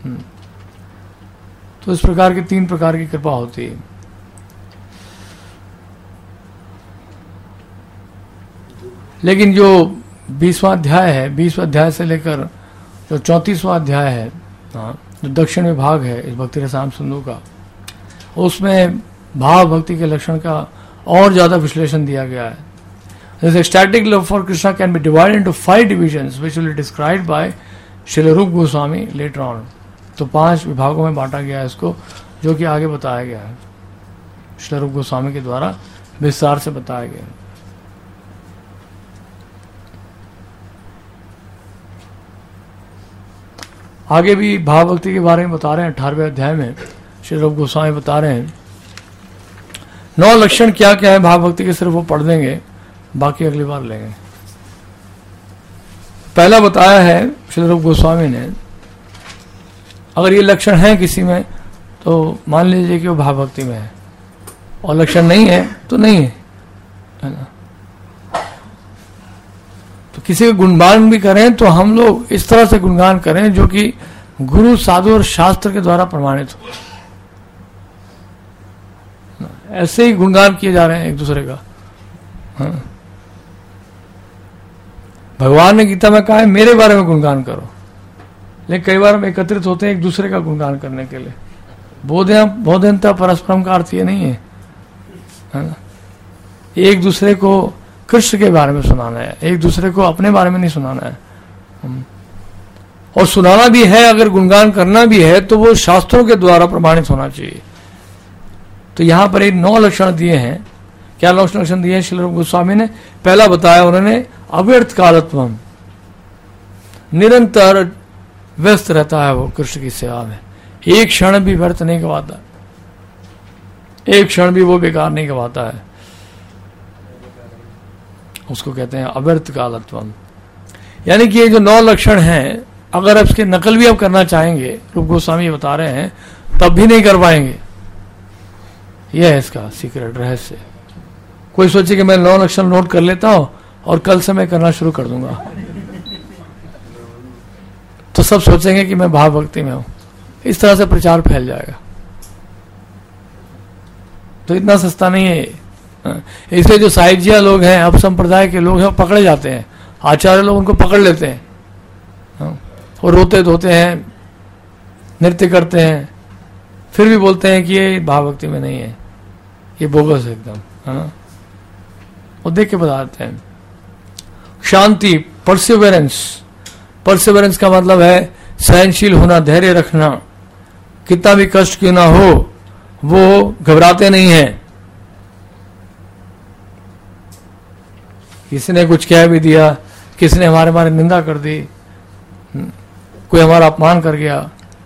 तो इस प्रकार की 3 प्रकार की कृपा होती है। लेकिन जो 20वां अध्याय है, 20वें अध्याय से लेकर जो 34वां अध्याय है, जो दक्षिण विभाग है इस भक्ति रसायन सिंधु का, उसमें भाव भक्ति के लक्षण का और ज्यादा विश्लेषण दिया गया है। जैसे ecstatic love for Krishna can be divided into 5 divisions which will be described by Srila Rupa Goswami later on. तो 5 विभागों में बांटा गया है इसको, जो कि आगे बताया गया है, श्रील रूप गोस्वामी के द्वारा विस्तार से बताया गया है। आगे भी भाव भक्ति के बारे में बता रहे हैं। 18वें अध्याय में श्री रूप गोस्वामी बता रहे हैं 9 लक्षण क्या क्या है भाव भक्ति के, सिर्फ वो पढ़ देंगे, बाकी अगली बार लेंगे। पहला बताया है श्री रूप गोस्वामी ने, अगर ये लक्षण है किसी में तो मान लीजिए कि वो भाव भक्ति में है, और लक्षण नहीं है तो नहीं है ना। तो किसी का गुणगान भी करें तो हम लोग इस तरह से गुणगान करें जो कि गुरु, साधु और शास्त्र के द्वारा प्रमाणित हो। ऐसे ही गुणगान किए जा रहे हैं एक दूसरे का। हाँ। भगवान ने गीता में कहा है मेरे बारे में गुणगान करो, लेकिन कई बार हम एकत्रित होते हैं एक दूसरे का गुणगान करने के लिए। बोधनता परस्परम का अर्थ ये नहीं है ना? एक दूसरे को कृष्ण के बारे में सुनाना है, एक दूसरे को अपने बारे में नहीं सुनाना है। और सुनाना भी है, अगर गुणगान करना भी है तो वो शास्त्रों के द्वारा प्रमाणित होना चाहिए। तो यहां पर एक 9 लक्षण दिए हैं। क्या लक्षण दिए हैं श्रील रूप गोस्वामी ने? पहला बताया उन्होंने अव्यर्थ कालत्वम, निरंतर व्यस्त रहता है वो कृष्ण की सेवा में, एक क्षण भी व्यर्थ नहीं गवाता, एक क्षण भी वो बेकार नहीं गवाता है, उसको कहते हैं अव्यर्थ कालत्वम। यानी कि ये जो 9 लक्षण हैं, अगर इसके नकल भी आप करना चाहेंगे, रूप गोस्वामी बता रहे हैं, तब भी नहीं कर पाएंगे। यह है इसका सीक्रेट, रहस्य। कोई सोचे कि मैं 9 लक्षण नोट कर लेता हूं और कल से मैं करना शुरू कर दूंगा, तो सब सोचेंगे कि मैं भाव भक्ति में हूं। इस तरह से प्रचार फैल जाएगा। तो इतना सस्ता नहीं है। इसलिए जो साहिज्या लोग हैं, अब संप्रदाय के लोग हैं, वो पकड़े जाते हैं। आचार्य लोग उनको पकड़ लेते हैं, वो रोते धोते हैं, नृत्य करते हैं, फिर भी बोलते हैं कि ये भाव भक्ति में नहीं है, ये बोगस है एकदम, है ना। वो देख के बताते हैं। शांति, परसिवरेंस। परसिवरेंस का मतलब है सहनशील होना, धैर्य रखना, कितना भी कष्ट क्यों ना हो वो घबराते नहीं हैं। किसी ने कुछ कह भी दिया, किसी ने हमारे निंदा कर दी, कोई हमारा अपमान कर गया,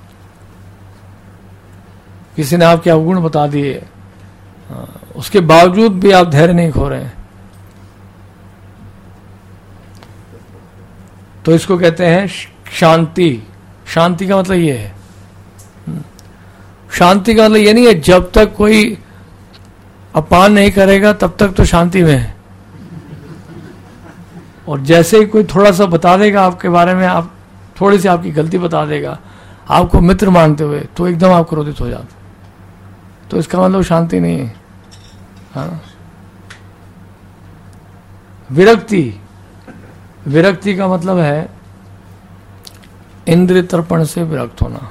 किसी ने आपके अवगुण बता दिए, उसके बावजूद भी आप धैर्य नहीं खो रहे हैं। तो इसको कहते हैं शांति। शांति का मतलब ये है, शांति का मतलब ये नहीं है जब तक कोई अपमान नहीं करेगा तब तक तो शांति में है, और जैसे ही कोई थोड़ा सा बता देगा आपके बारे में, आप थोड़ी सी आपकी गलती बता देगा आपको मित्र मानते हुए, तो एकदम आप क्रोधित हो जाते। तो इसका मतलब शांति नहीं है। हाँ। विरक्ति। विरक्ति का मतलब है इंद्रिय तर्पण से विरक्त होना।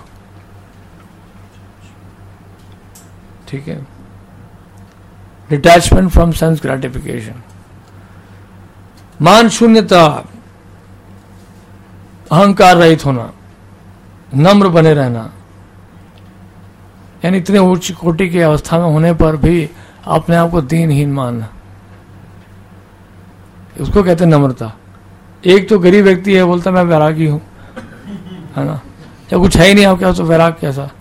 ठीक है। Detachment from sense gratification. मान शून्यता। अहंकार रहित होना, नम्र बने रहना, यानी इतने उच्च कोटि की अवस्था में होने पर भी अपने आप को दीनहीन मानना, उसको कहते हैं नम्रता। एक तो गरीब व्यक्ति है, बोलता मैं वैरागी हूं, है ना, जब कुछ है ही नहीं आप क्या तो वैराग कैसा।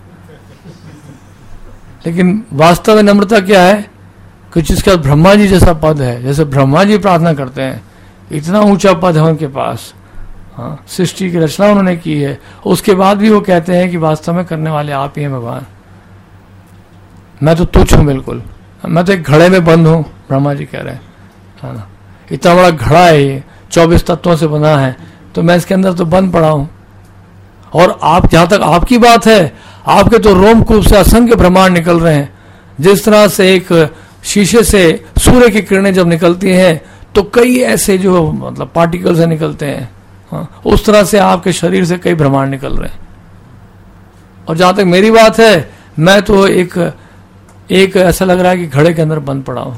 लेकिन वास्तव में नम्रता क्या है कि जिसका ब्रह्मा जी जैसा पद है, जैसे ब्रह्मा जी प्रार्थना करते हैं, इतना ऊंचा पद है उनके पास, हाँ, सृष्टि की रचना उन्होंने की है, उसके बाद भी वो कहते हैं कि वास्तव में करने वाले आप ही हैं भगवान, मैं तो तुच्छ हूं, बिल्कुल मैं तो एक घड़े में बंद हूं, ब्रह्मा जी कह रहे हैं, है ना, इतना बड़ा घड़ा है ये, 24 तत्वों से बना है, तो मैं इसके अंदर तो बंद पड़ा हूं। और आप, जहां तक आपकी बात है, आपके तो रोमकूप से असंख्य ब्रह्मांड निकल रहे हैं। जिस तरह से एक शीशे से सूर्य की किरणें जब निकलती हैं तो कई ऐसे जो मतलब पार्टिकल्स से निकलते हैं, हाँ, उस तरह से आपके शरीर से कई ब्रह्मांड निकल रहे हैं। और जहां तक मेरी बात है, मैं तो एक ऐसा लग रहा है कि घड़े के अंदर बंद पड़ा हूं।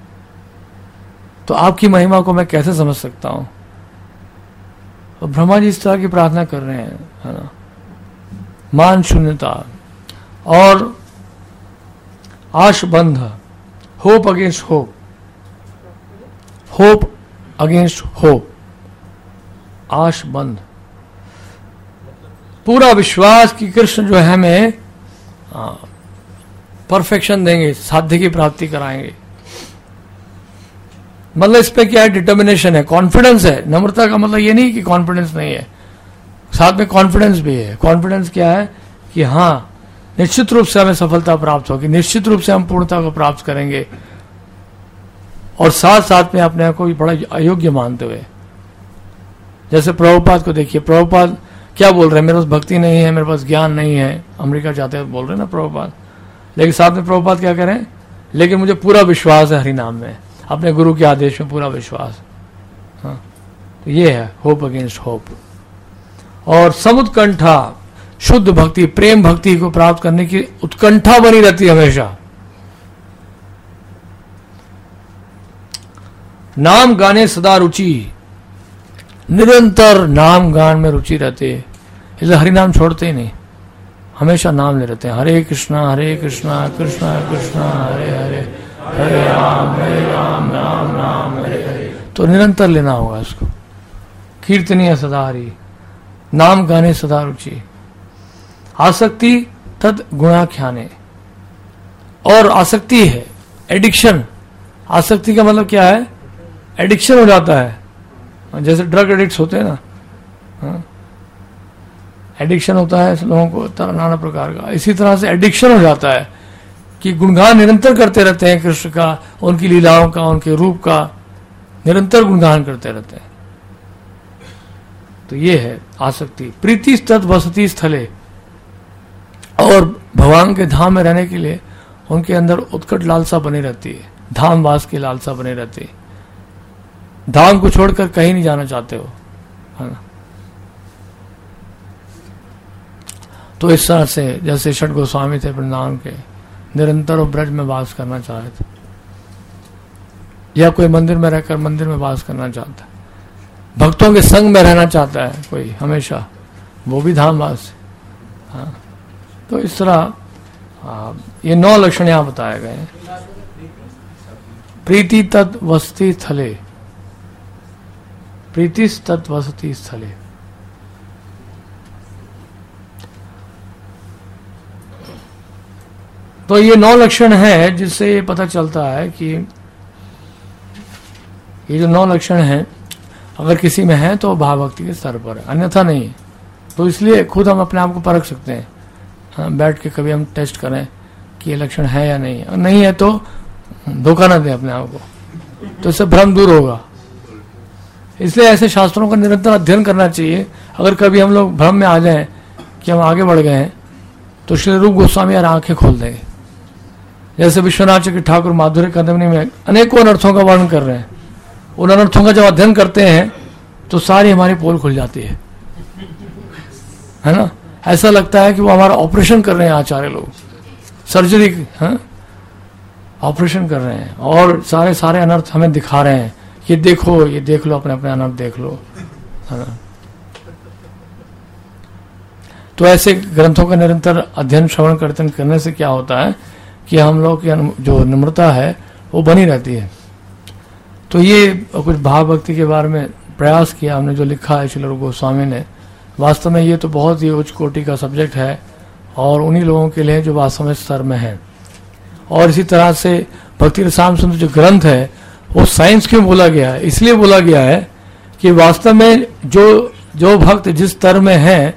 तो आपकी महिमा को मैं कैसे समझ सकता हूं? तो ब्रह्मा जी इस तरह की प्रार्थना कर रहे हैं, है ना, मान शून्यता और आशबंध, hope against hope, hope against hope, आशबंध, पूरा विश्वास कि कृष्ण जो है हमें परफेक्शन देंगे, साध्य की प्राप्ति कराएंगे। मतलब इस पे क्या है, डिटर्मिनेशन है, कॉन्फिडेंस है। नम्रता का मतलब ये नहीं कि कॉन्फिडेंस नहीं है, साथ में कॉन्फिडेंस भी है। कॉन्फिडेंस क्या है कि हाँ, निश्चित रूप से हमें सफलता प्राप्त होगी, निश्चित रूप से हम पूर्णता को प्राप्त करेंगे, और साथ साथ में अपने आप को भी बड़ा अयोग्य मानते हुए। जैसे प्रभुपाद को देखिए, प्रभुपाद क्या बोल रहे हैं, मेरे पास भक्ति नहीं है, मेरे पास ज्ञान नहीं है, अमेरिका जाते हैं बोल रहे हैं ना प्रभुपाद, लेकिन साथ में प्रभुपाद क्या करें, लेकिन मुझे पूरा विश्वास है हरि नाम में, अपने गुरु के आदेश में पूरा विश्वास। हाँ, तो ये है होप अगेंस्ट होप। और समुत्कंठा, शुद्ध भक्ति, प्रेम भक्ति को प्राप्त करने की उत्कंठा बनी रहती है हमेशा। नाम गाने सदा रुचि, निरंतर नाम गान में रुचि रहती है, इसलिए हरि नाम छोड़ते ही नहीं, हमेशा नाम ले रहते हैं। हरे कृष्णा कृष्णा कृष्णा हरे हरे, हरे राम राम राम हरे हरे। तो निरंतर लेना होगा इसको। कीर्तनीय सदा हरि, नाम गाने सदा रुचि, आसक्ति तद गुणाख्याने। और आसक्ति है एडिक्शन। आसक्ति का मतलब क्या है, एडिक्शन हो जाता है, जैसे ड्रग एडिक्ट्स होते हैं ना, हाँ? एडिक्शन होता है लोगों को नाना प्रकार का, इसी तरह से एडिक्शन हो जाता है कि गुणगान निरंतर करते रहते हैं कृष्ण का, उनकी लीलाओं का, उनके रूप का निरंतर गुणगान करते रहते हैं। तो ये है आसक्ति। प्रीति तत् वसति स्थले, और भगवान के धाम में रहने के लिए उनके अंदर उत्कट लालसा बनी रहती है, धाम वास की लालसा बनी रहती है, धाम को छोड़कर कहीं नहीं जाना चाहते हो, है ना। तो इस तरह से जैसे षट गोस्वामी थे वृंदावन के, निरंतर वो ब्रज में वास करना चाह रहे थे, या कोई मंदिर में रहकर मंदिर में वास करना चाहता है, भक्तों के संग में रहना चाहता है कोई हमेशा, वो भी धाम वास। हाँ, तो इस तरह ये 9 लक्षण यहां बताए गए हैं। प्रीति तत् वसति स्थले, प्रीति तत् वसति स्थले। तो ये 9 लक्षण है जिससे ये पता चलता है कि ये जो 9 लक्षण हैं अगर किसी में है तो भाव भक्ति के स्तर पर है, अन्यथा नहीं। तो इसलिए खुद हम अपने आप को परख सकते हैं, हाँ, बैठ के कभी हम टेस्ट करें कि ये लक्षण है या नहीं, और नहीं है तो धोखा ना दें अपने आप को, तो इससे भ्रम दूर होगा। इसलिए ऐसे शास्त्रों का निरंतर अध्ययन करना चाहिए। अगर कभी हम लोग भ्रम में आ जाएं कि हम आगे बढ़ गए हैं तो श्री रूप गोस्वामी यार आंखें खोल देंगे। जैसे विश्वनाथ चक्रवर्ती ठाकुर माधुर्य कदमनी में अनेकों अनर्थों का वर्णन कर रहे हैं, उन अनर्थों का जब अध्ययन करते हैं तो सारी हमारी पोल खुल जाती है ना। ऐसा लगता है कि वो हमारा ऑपरेशन कर रहे हैं, आचार्य लोग सर्जरी, हाँ, ऑपरेशन कर रहे हैं और सारे सारे अनर्थ हमें दिखा रहे हैं, ये देखो, ये देख लो, अपने अपने अनर्थ देख लो, है ना। तो ऐसे ग्रंथों का निरंतर अध्ययन श्रवण कीर्तन करने से क्या होता है कि हम लोग की जो नम्रता है वो बनी रहती है। तो ये कुछ भाव भक्ति के बारे में प्रयास किया हमने, जो लिखा है श्री रूप गोस्वामी ने। वास्तव में ये तो बहुत ही उच्च कोटि का सब्जेक्ट है और उन्हीं लोगों के लिए जो वास्तव में स्तर में है। और इसी तरह से भक्ति रसायन सुंदर जो ग्रंथ है वो साइंस क्यों बोला गया है? इसलिए बोला गया है कि वास्तव में जो भक्त जिस स्तर में है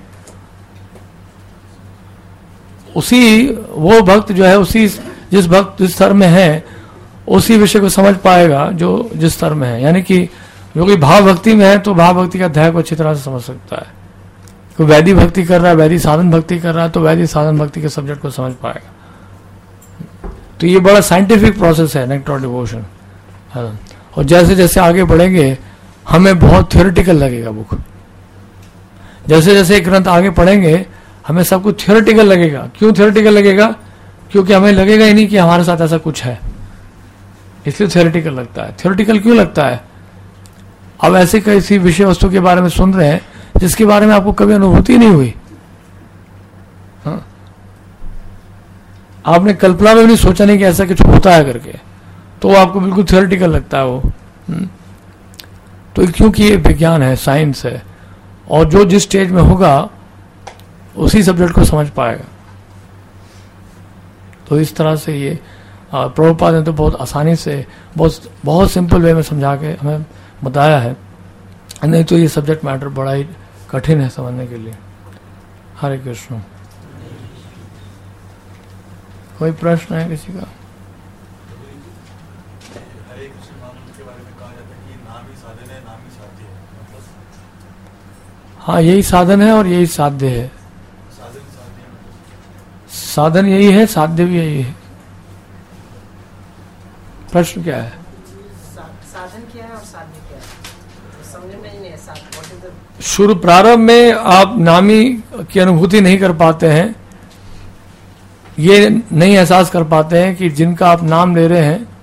वो भक्त जो है जिस भक्त जिस स्तर में है उसी विषय को समझ पाएगा जो जिस स्तर में है। यानी कि जो कोई भाव भक्ति में है तो भाव भक्ति का अध्याय को अच्छी तरह से समझ सकता है। कोई वैदिक भक्ति कर रहा है, वैदिक साधन भक्ति कर रहा है तो वैदिक साधन भक्ति के सब्जेक्ट को समझ पाएगा। तो ये बड़ा साइंटिफिक प्रोसेस है नेक्टर डिवोशन। और जैसे जैसे आगे बढ़ेंगे हमें बहुत थियोरेटिकल लगेगा बुक। जैसे जैसे एक ग्रंथ आगे पढ़ेंगे हमें सब कुछ थियोरेटिकल लगेगा। क्यों थियोरेटिकल लगेगा? क्योंकि हमें लगेगा ही नहीं कि हमारे साथ ऐसा कुछ है, इसलिए थियोरेटिकल लगता है। थियोरेटिकल क्यों लगता है? अब ऐसे किसी विषय वस्तु के बारे में सुन रहे हैं जिसके बारे में आपको कभी अनुभूति नहीं हुई, हाँ? आपने कल्पना में भी नहीं सोचा नहीं कि ऐसा कुछ होता है करके, तो वो आपको बिल्कुल थियोरेटिकल लगता है वो। तो क्योंकि ये विज्ञान है, साइंस है, और जो जिस स्टेज में होगा उसी सब्जेक्ट को समझ पाएगा। तो इस तरह से ये प्रभुपाद ने तो बहुत आसानी से बहुत सिंपल वे में समझा के हमें बताया है। नहीं तो ये सब्जेक्ट मैटर बड़ा ही कठिन है समझने के लिए। हरे कृष्ण। कोई प्रश्न है किसी का? हरे कृष्ण महामंत्र के बारे में कहा जाता है कि नाम ही साधन है, नाम ही साध्य है, मतलब हाँ, यही साधन है और यही साध्य है। साधन यही है, साध्य भी यही है। प्रश्न क्या है? साधन क्या है और साध्य क्या है? समझ में नहीं है। शुरू प्रारंभ में आप नामी की अनुभूति नहीं कर पाते हैं, ये नहीं एहसास कर पाते हैं कि जिनका आप नाम ले रहे हैं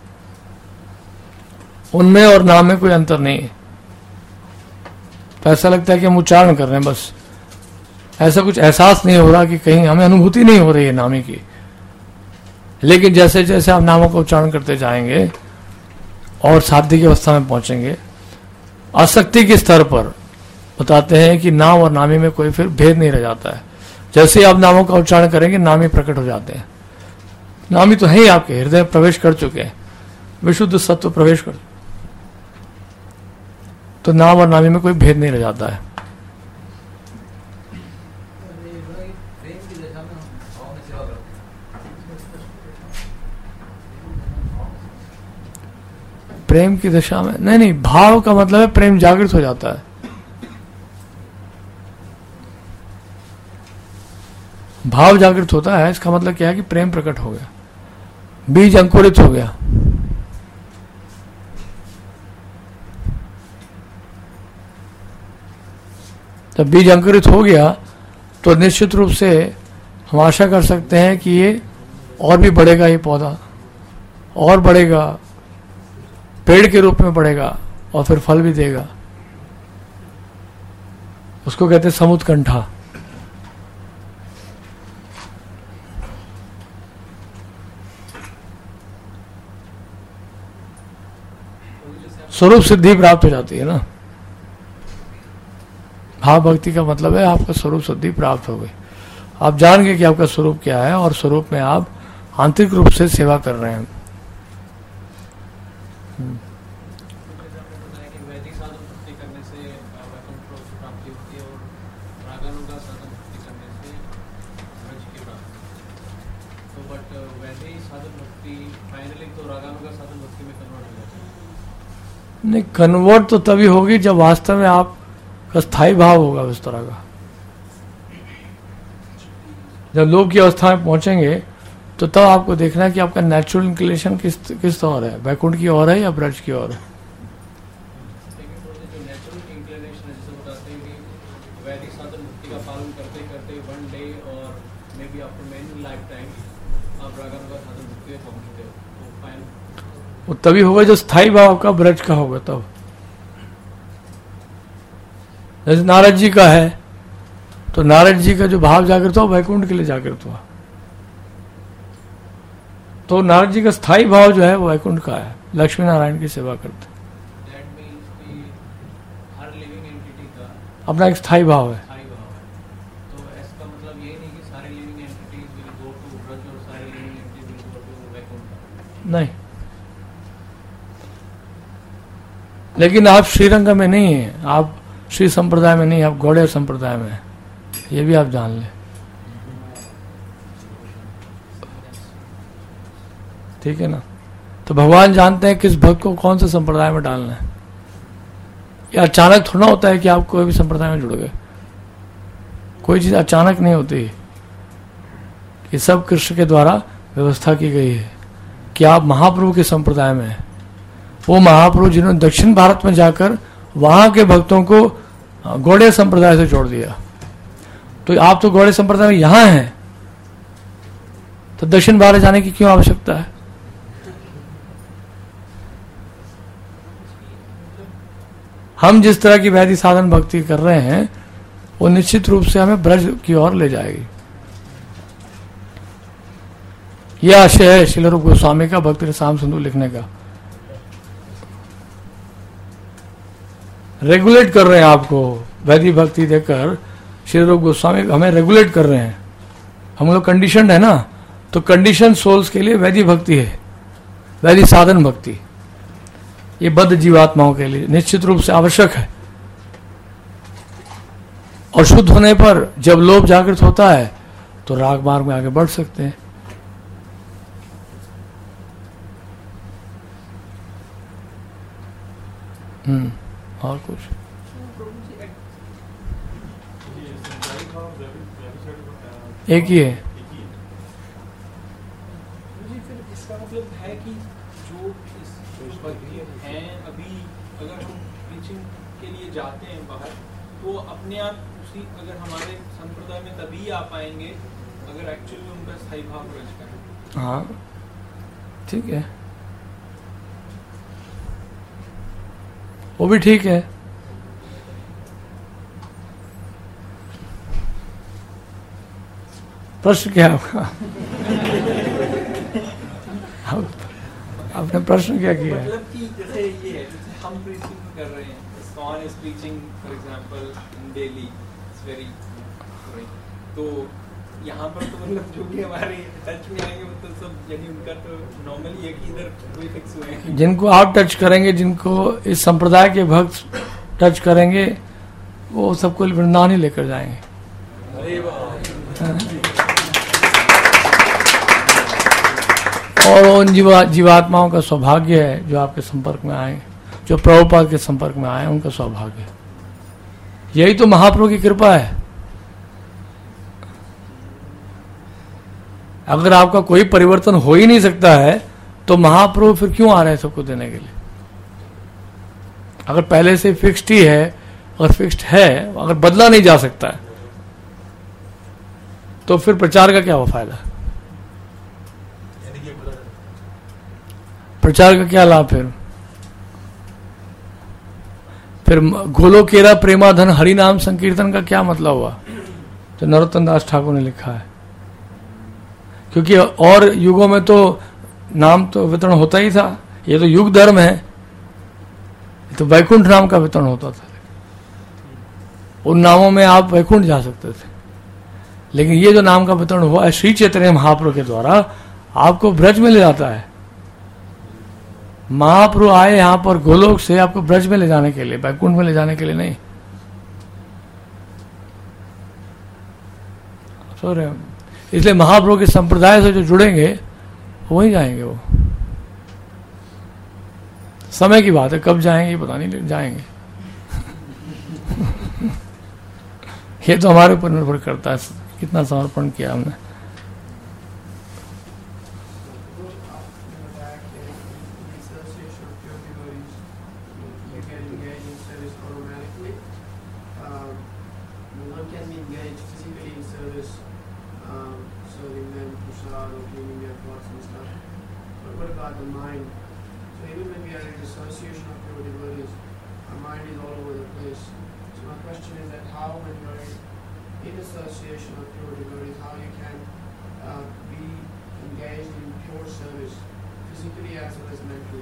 उनमें और नाम में कोई अंतर नहीं है। तो ऐसा लगता है कि हम उच्चारण कर रहे हैं बस, ऐसा कुछ एहसास नहीं हो रहा कि कहीं हमें अनुभूति नहीं हो रही है नामी की। लेकिन जैसे जैसे आप नामों का उच्चारण करते जाएंगे और साध्य की अवस्था में पहुंचेंगे, आसक्ति के स्तर पर बताते हैं कि नाम और नामी में कोई फिर भेद नहीं रह जाता है। जैसे आप नामों का उच्चारण करेंगे नामी प्रकट हो जाते हैं। नामी तो है ही, आपके हृदय प्रवेश कर चुके हैं, विशुद्ध सत्व प्रवेश कर, तो नाम और नामी में कोई भेद नहीं रह जाता है। प्रेम की दशा में नहीं, भाव का मतलब है प्रेम जागृत हो जाता है। भाव जागृत होता है, इसका मतलब क्या है कि प्रेम प्रकट हो गया, बीज अंकुरित हो गया। जब बीज अंकुरित हो गया तो निश्चित रूप से हम आशा कर सकते हैं कि ये और भी बढ़ेगा, ये पौधा और बढ़ेगा, पेड़ के रूप में बढ़ेगा और फिर फल भी देगा। उसको कहते हैं समुत्कंठा। स्वरूप सिद्धि प्राप्त हो जाती है ना। भाव भक्ति का मतलब है आपका स्वरूप सिद्धि प्राप्त हो गई, आप जान गए कि आपका स्वरूप क्या है और स्वरूप में आप आंतरिक रूप से सेवा कर रहे हैं। वैदिक साधन भक्ति करने से वैकुंठ प्राप्ति होती है और रागानुगा साधन भक्ति करने से ब्रज की प्राप्ति। तो बट वैदिक साधन भक्ति फाइनली तो रागानुगा साधन भक्ति में कन्वर्ट हो जाती है। नहीं, कन्वर्ट तो तभी होगी जब वास्तव में आपका स्थायी भाव होगा उस तरह का। जब लोक की अवस्था में पहुंचेंगे तो तब आपको देखना है कि आपका नेचुरल इंक्लिनेशन किस ओर है, वैकुंठ की ओर है या ब्रज की ओर है। जो नेचुरल इंक्लिनेशन है, जैसे बताते हैं कि वैदिक साधन भक्ति का पालन करते करते वन डे और maybe after many lifetime आप रागानुगा साधन भक्ति में पहुंचते हो, तो फाइनल वो तभी होगा जो स्थायी भाव का ब्रज का होगा तब। जैसे नारद जी का है तो नारद जी का जो भाव जागृत हुआ वैकुंठ के लिए जागृत हुआ। तो नारद जी का स्थायी भाव जो है वो वैकुंठ का है, लक्ष्मी नारायण की सेवा करते। That means कि हर living entity का अपना एक स्थायी भाव है। स्थायी भाव है। तो इसका मतलब ये नहीं कि सारे living entities will go to Braj और सारे living entities will go to Vaikuntha. नहीं, लेकिन आप श्रीरंग में नहीं है, आप श्री संप्रदाय में नहीं, आप गौड़ीय संप्रदाय में है, ये भी आप जान लें। ठीक है ना? तो भगवान जानते हैं किस भक्त को कौन से संप्रदाय में डालना है। ये अचानक थोड़ा होता है कि आप कोई भी संप्रदाय में जुड़ गए। कोई चीज अचानक नहीं होती, ये सब कृष्ण के द्वारा व्यवस्था की गई है कि आप महाप्रभु के संप्रदाय में हैं। वो महाप्रभु जिन्होंने दक्षिण भारत में जाकर वहां के भक्तों को गौड़ीय संप्रदाय से जोड़ दिया, तो आप तो गौड़ीय संप्रदाय में यहां हैं, तो दक्षिण भारत जाने की क्यों आवश्यकता है? हम जिस तरह की वैदिक साधन भक्ति कर रहे हैं वो निश्चित रूप से हमें ब्रज की ओर ले जाएगी। यह आशय है श्रील रूप गोस्वामी का भक्ति रसायन सिंधु लिखने का। रेगुलेट कर रहे हैं आपको, वैदिक भक्ति देकर श्रील रूप गोस्वामी हमें रेगुलेट कर रहे हैं। हम लोग कंडीशनड है ना, तो कंडीशन सोल्स के लिए वैदिक भक्ति है, वैदिक साधन भक्ति। ये बद्ध जीवात्माओं के लिए निश्चित रूप से आवश्यक है। और शुद्ध होने पर जब लोभ जागृत होता है तो राग मार्ग में आगे बढ़ सकते हैं। और कुछ एक ही है। फिर इसका मतलब है कि जो भक्ति हैं अभी अगर हम प्रीचिंग के लिए जाते हैं बाहर, तो अपने आप उसी अगर हमारे संप्रदाय में तभी आ पाएंगे अगर एक्चुअली उनका स्थायी भाव रच करें। हाँ ठीक है, वो भी ठीक है। प्रश्न क्या है आपका? आपने प्रश्न क्या किया है? मतलब कि जैसे ये है, जैसे हम प्रीचिंग कर रहे हैं, ISKCON is preaching for example in Delhi, it's very right. तो यहाँ पर तो मतलब जो भी हमारे टच में आएंगे वो तो सब यानी उनका तो नॉर्मली है कि इधर कोई फिक्स हुए हैं। जिनको आप टच करेंगे, जिनको इस संप्रदाय के भक्त टच करेंगे, वो सबको वृंदावन ही लेकर जाएंगे। और उन जीवात्माओं का सौभाग्य है जो आपके संपर्क में आए, जो प्रभुपाद के संपर्क में आए, उनका सौभाग्य। यही तो महाप्रभु की कृपा है। अगर आपका कोई परिवर्तन हो ही नहीं सकता है तो महाप्रभु फिर क्यों आ रहे हैं सबको देने के लिए? अगर पहले से फिक्स्ड ही है, अगर फिक्स्ड है, अगर बदला नहीं जा सकता है, तो फिर प्रचार का क्या हुआ फायदा? प्रचार का क्या लाभ? फिर गोलोकेरा प्रेमाधन हरि नाम संकीर्तन का क्या मतलब हुआ? तो नरोत्तम दास ठाकुर ने लिखा है। क्योंकि और युगों में तो नाम तो वितरण होता ही था, ये तो युग धर्म है, ये तो वैकुंठ नाम का वितरण होता था। उन नामों में आप वैकुंठ जा सकते थे, लेकिन ये जो नाम का वितरण हुआ है श्री चैतन्य महाप्रभु के द्वारा, आपको ब्रज में ले जाता है। महाप्रभु आए यहां पर गोलोक से आपको ब्रज में ले जाने के लिए, वैकुंठ में ले जाने के लिए नहीं। सो रहे, इसलिए महाप्रभु के संप्रदाय से जो जुड़ेंगे वहीं जाएंगे। वो समय की बात है, कब जाएंगे पता नहीं, लेकिन जाएंगे। ये तो हमारे ऊपर निर्भर करता है कितना समर्पण किया हमने। in association with pure devotees, how you can be engaged in pure service, physically as well as mentally.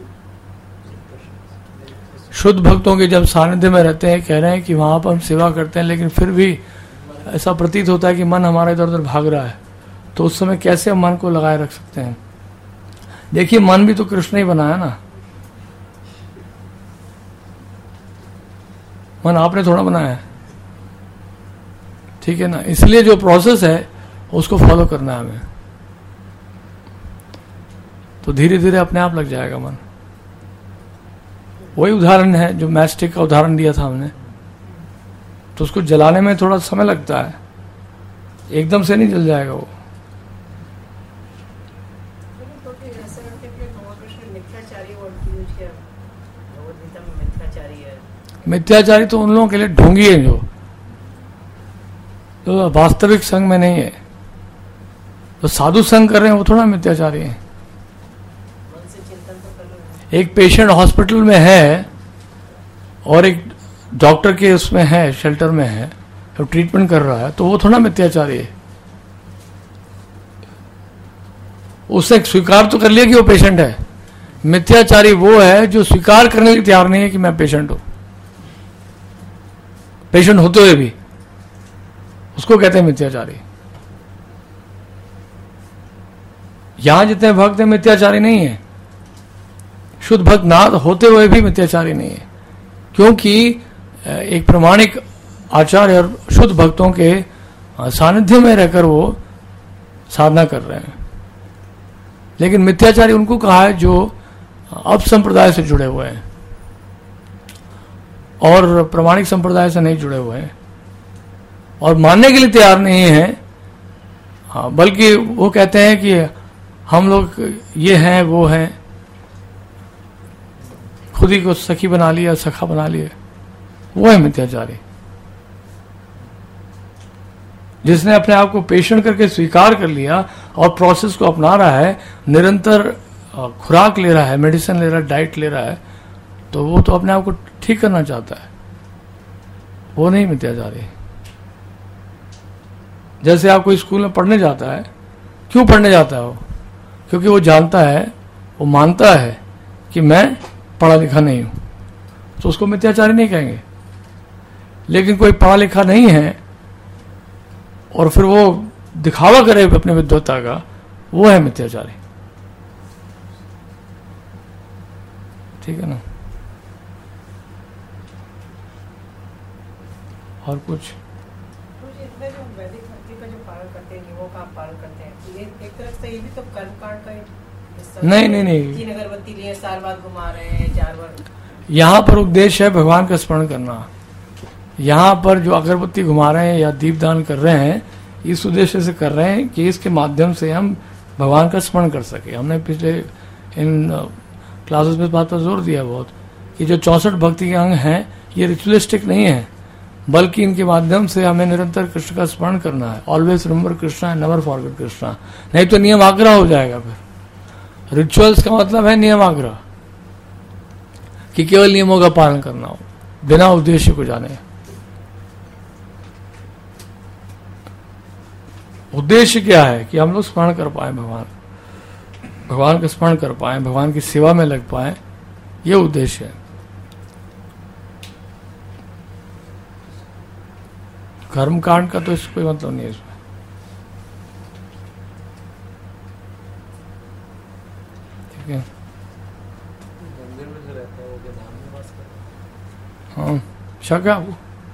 शुद्ध भक्तों के जब सानिध्य में रहते हैं, कह रहे हैं कि वहां पर हम सेवा करते हैं, लेकिन फिर भी ऐसा प्रतीत होता है कि मन हमारा इधर उधर भाग रहा है, तो उस समय कैसे हम मन को लगाए रख सकते हैं? देखिए, मन भी तो कृष्ण ही बनाया ना, मन आपने थोड़ा बनाया है, ठीक है ना? इसलिए जो प्रोसेस है उसको फॉलो करना है हमें, तो धीरे धीरे अपने आप लग जाएगा मन। वही उदाहरण है जो मैचस्टिक का उदाहरण दिया था हमने, तो उसको जलाने में थोड़ा समय लगता है, एकदम से नहीं जल जाएगा वो। मिथ्याचारी तो उन लोगों के लिए ढोंगी है जो वास्तविक संग में नहीं है। तो साधु संग कर रहे हैं वो थोड़ा मिथ्याचारी है। एक पेशेंट हॉस्पिटल में है और एक डॉक्टर के उसमें है, शेल्टर में है, तो ट्रीटमेंट कर रहा है, तो वो थोड़ा मिथ्याचारी है। उसने स्वीकार तो कर लिया कि वो पेशेंट है। मिथ्याचारी वो है जो स्वीकार करने के लिए तैयार नहीं है कि मैं पेशेंट हूं, पेशेंट होते हुए भी, उसको कहते हैं मिथ्याचारी। यहां जितने भक्त हैं मिथ्याचारी नहीं है, शुद्ध भक्त ना होते हुए भी मिथ्याचारी नहीं है, क्योंकि एक प्रमाणिक आचार्य और शुद्ध भक्तों के सानिध्य में रहकर वो साधना कर रहे हैं। लेकिन मिथ्याचारी उनको कहा है जो अब संप्रदाय से जुड़े हुए हैं और प्रमाणिक संप्रदाय से नहीं जुड़े हुए हैं और मानने के लिए तैयार नहीं है, बल्कि वो कहते हैं कि हम लोग ये हैं वो हैं, खुद ही को सखी बना लिया, सखा बना लिया, वो है मिथ्याचारी। जिसने अपने आप को पेशेंट करके स्वीकार कर लिया और प्रोसेस को अपना रहा है, निरंतर खुराक ले रहा है, मेडिसिन ले रहा है, डाइट ले रहा है, तो वो तो अपने आप को ठीक करना चाहता है, वो नहीं मिथ्याचारी। जैसे आप कोई स्कूल में पढ़ने जाता है, क्यों पढ़ने जाता है वो? क्योंकि वो जानता है, वो मानता है कि मैं पढ़ा लिखा नहीं हूं, तो उसको मिथ्याचारी नहीं कहेंगे। लेकिन कोई पढ़ा लिखा नहीं है और फिर वो दिखावा करे अपने विद्वत्ता का, वो है मिथ्याचारी। ठीक है ना? और कुछ इसमें जो वैदिक भक्ति का जो पालन करते हैं, नियमों का पालन करते हैं, ये एक तरफ से ये भी तो कर्मकांड का हिस्सा नहीं। 3 अगरबत्ती लिए, 4 बार घुमा रहे हैं, 4 बार। यहाँ पर उद्देश्य है भगवान का स्मरण करना। यहाँ पर जो अगरबत्ती घुमा रहे हैं या दीपदान कर रहे हैं, इस उद्देश्य से कर रहे हैं कि इसके माध्यम से हम भगवान का स्मरण कर सके। हमने पिछले इन क्लासेस में इस बात पर जोर दिया बहुत कि जो 64 भक्ति के अंग हैं ये रिचुअलिस्टिक नहीं है, बल्कि इनके माध्यम से हमें निरंतर कृष्ण का स्मरण करना है। Always remember Krishna, never forget Krishna, नहीं तो नियम आग्रह हो जाएगा। फिर रिचुअल्स का मतलब है नियम आग्रह, कि केवल नियमों का पालन करना हो बिना उद्देश्य को जाने। उद्देश्य क्या है? कि हम लोग स्मरण कर पाए भगवान का स्मरण कर पाए, भगवान की सेवा में लग पाए, ये उद्देश्य है। कर्मकांड का तो इसको कोई मतलब नहीं है इसमें। ठीक है? मंदिर में जो रहता है वो क्या धाम में वास करता है? हाँ, शक है आपको?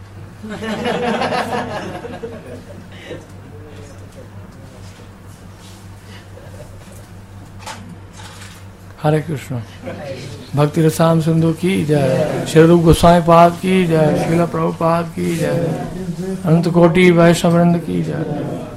हरे कृष्ण। भक्ति रसायन सिंधु की जय, श्री रूप गोस्वामी पाद की जय, श्रील प्रभुपाद की जय, अनंत कोटि वैष्णव वृंद की जय।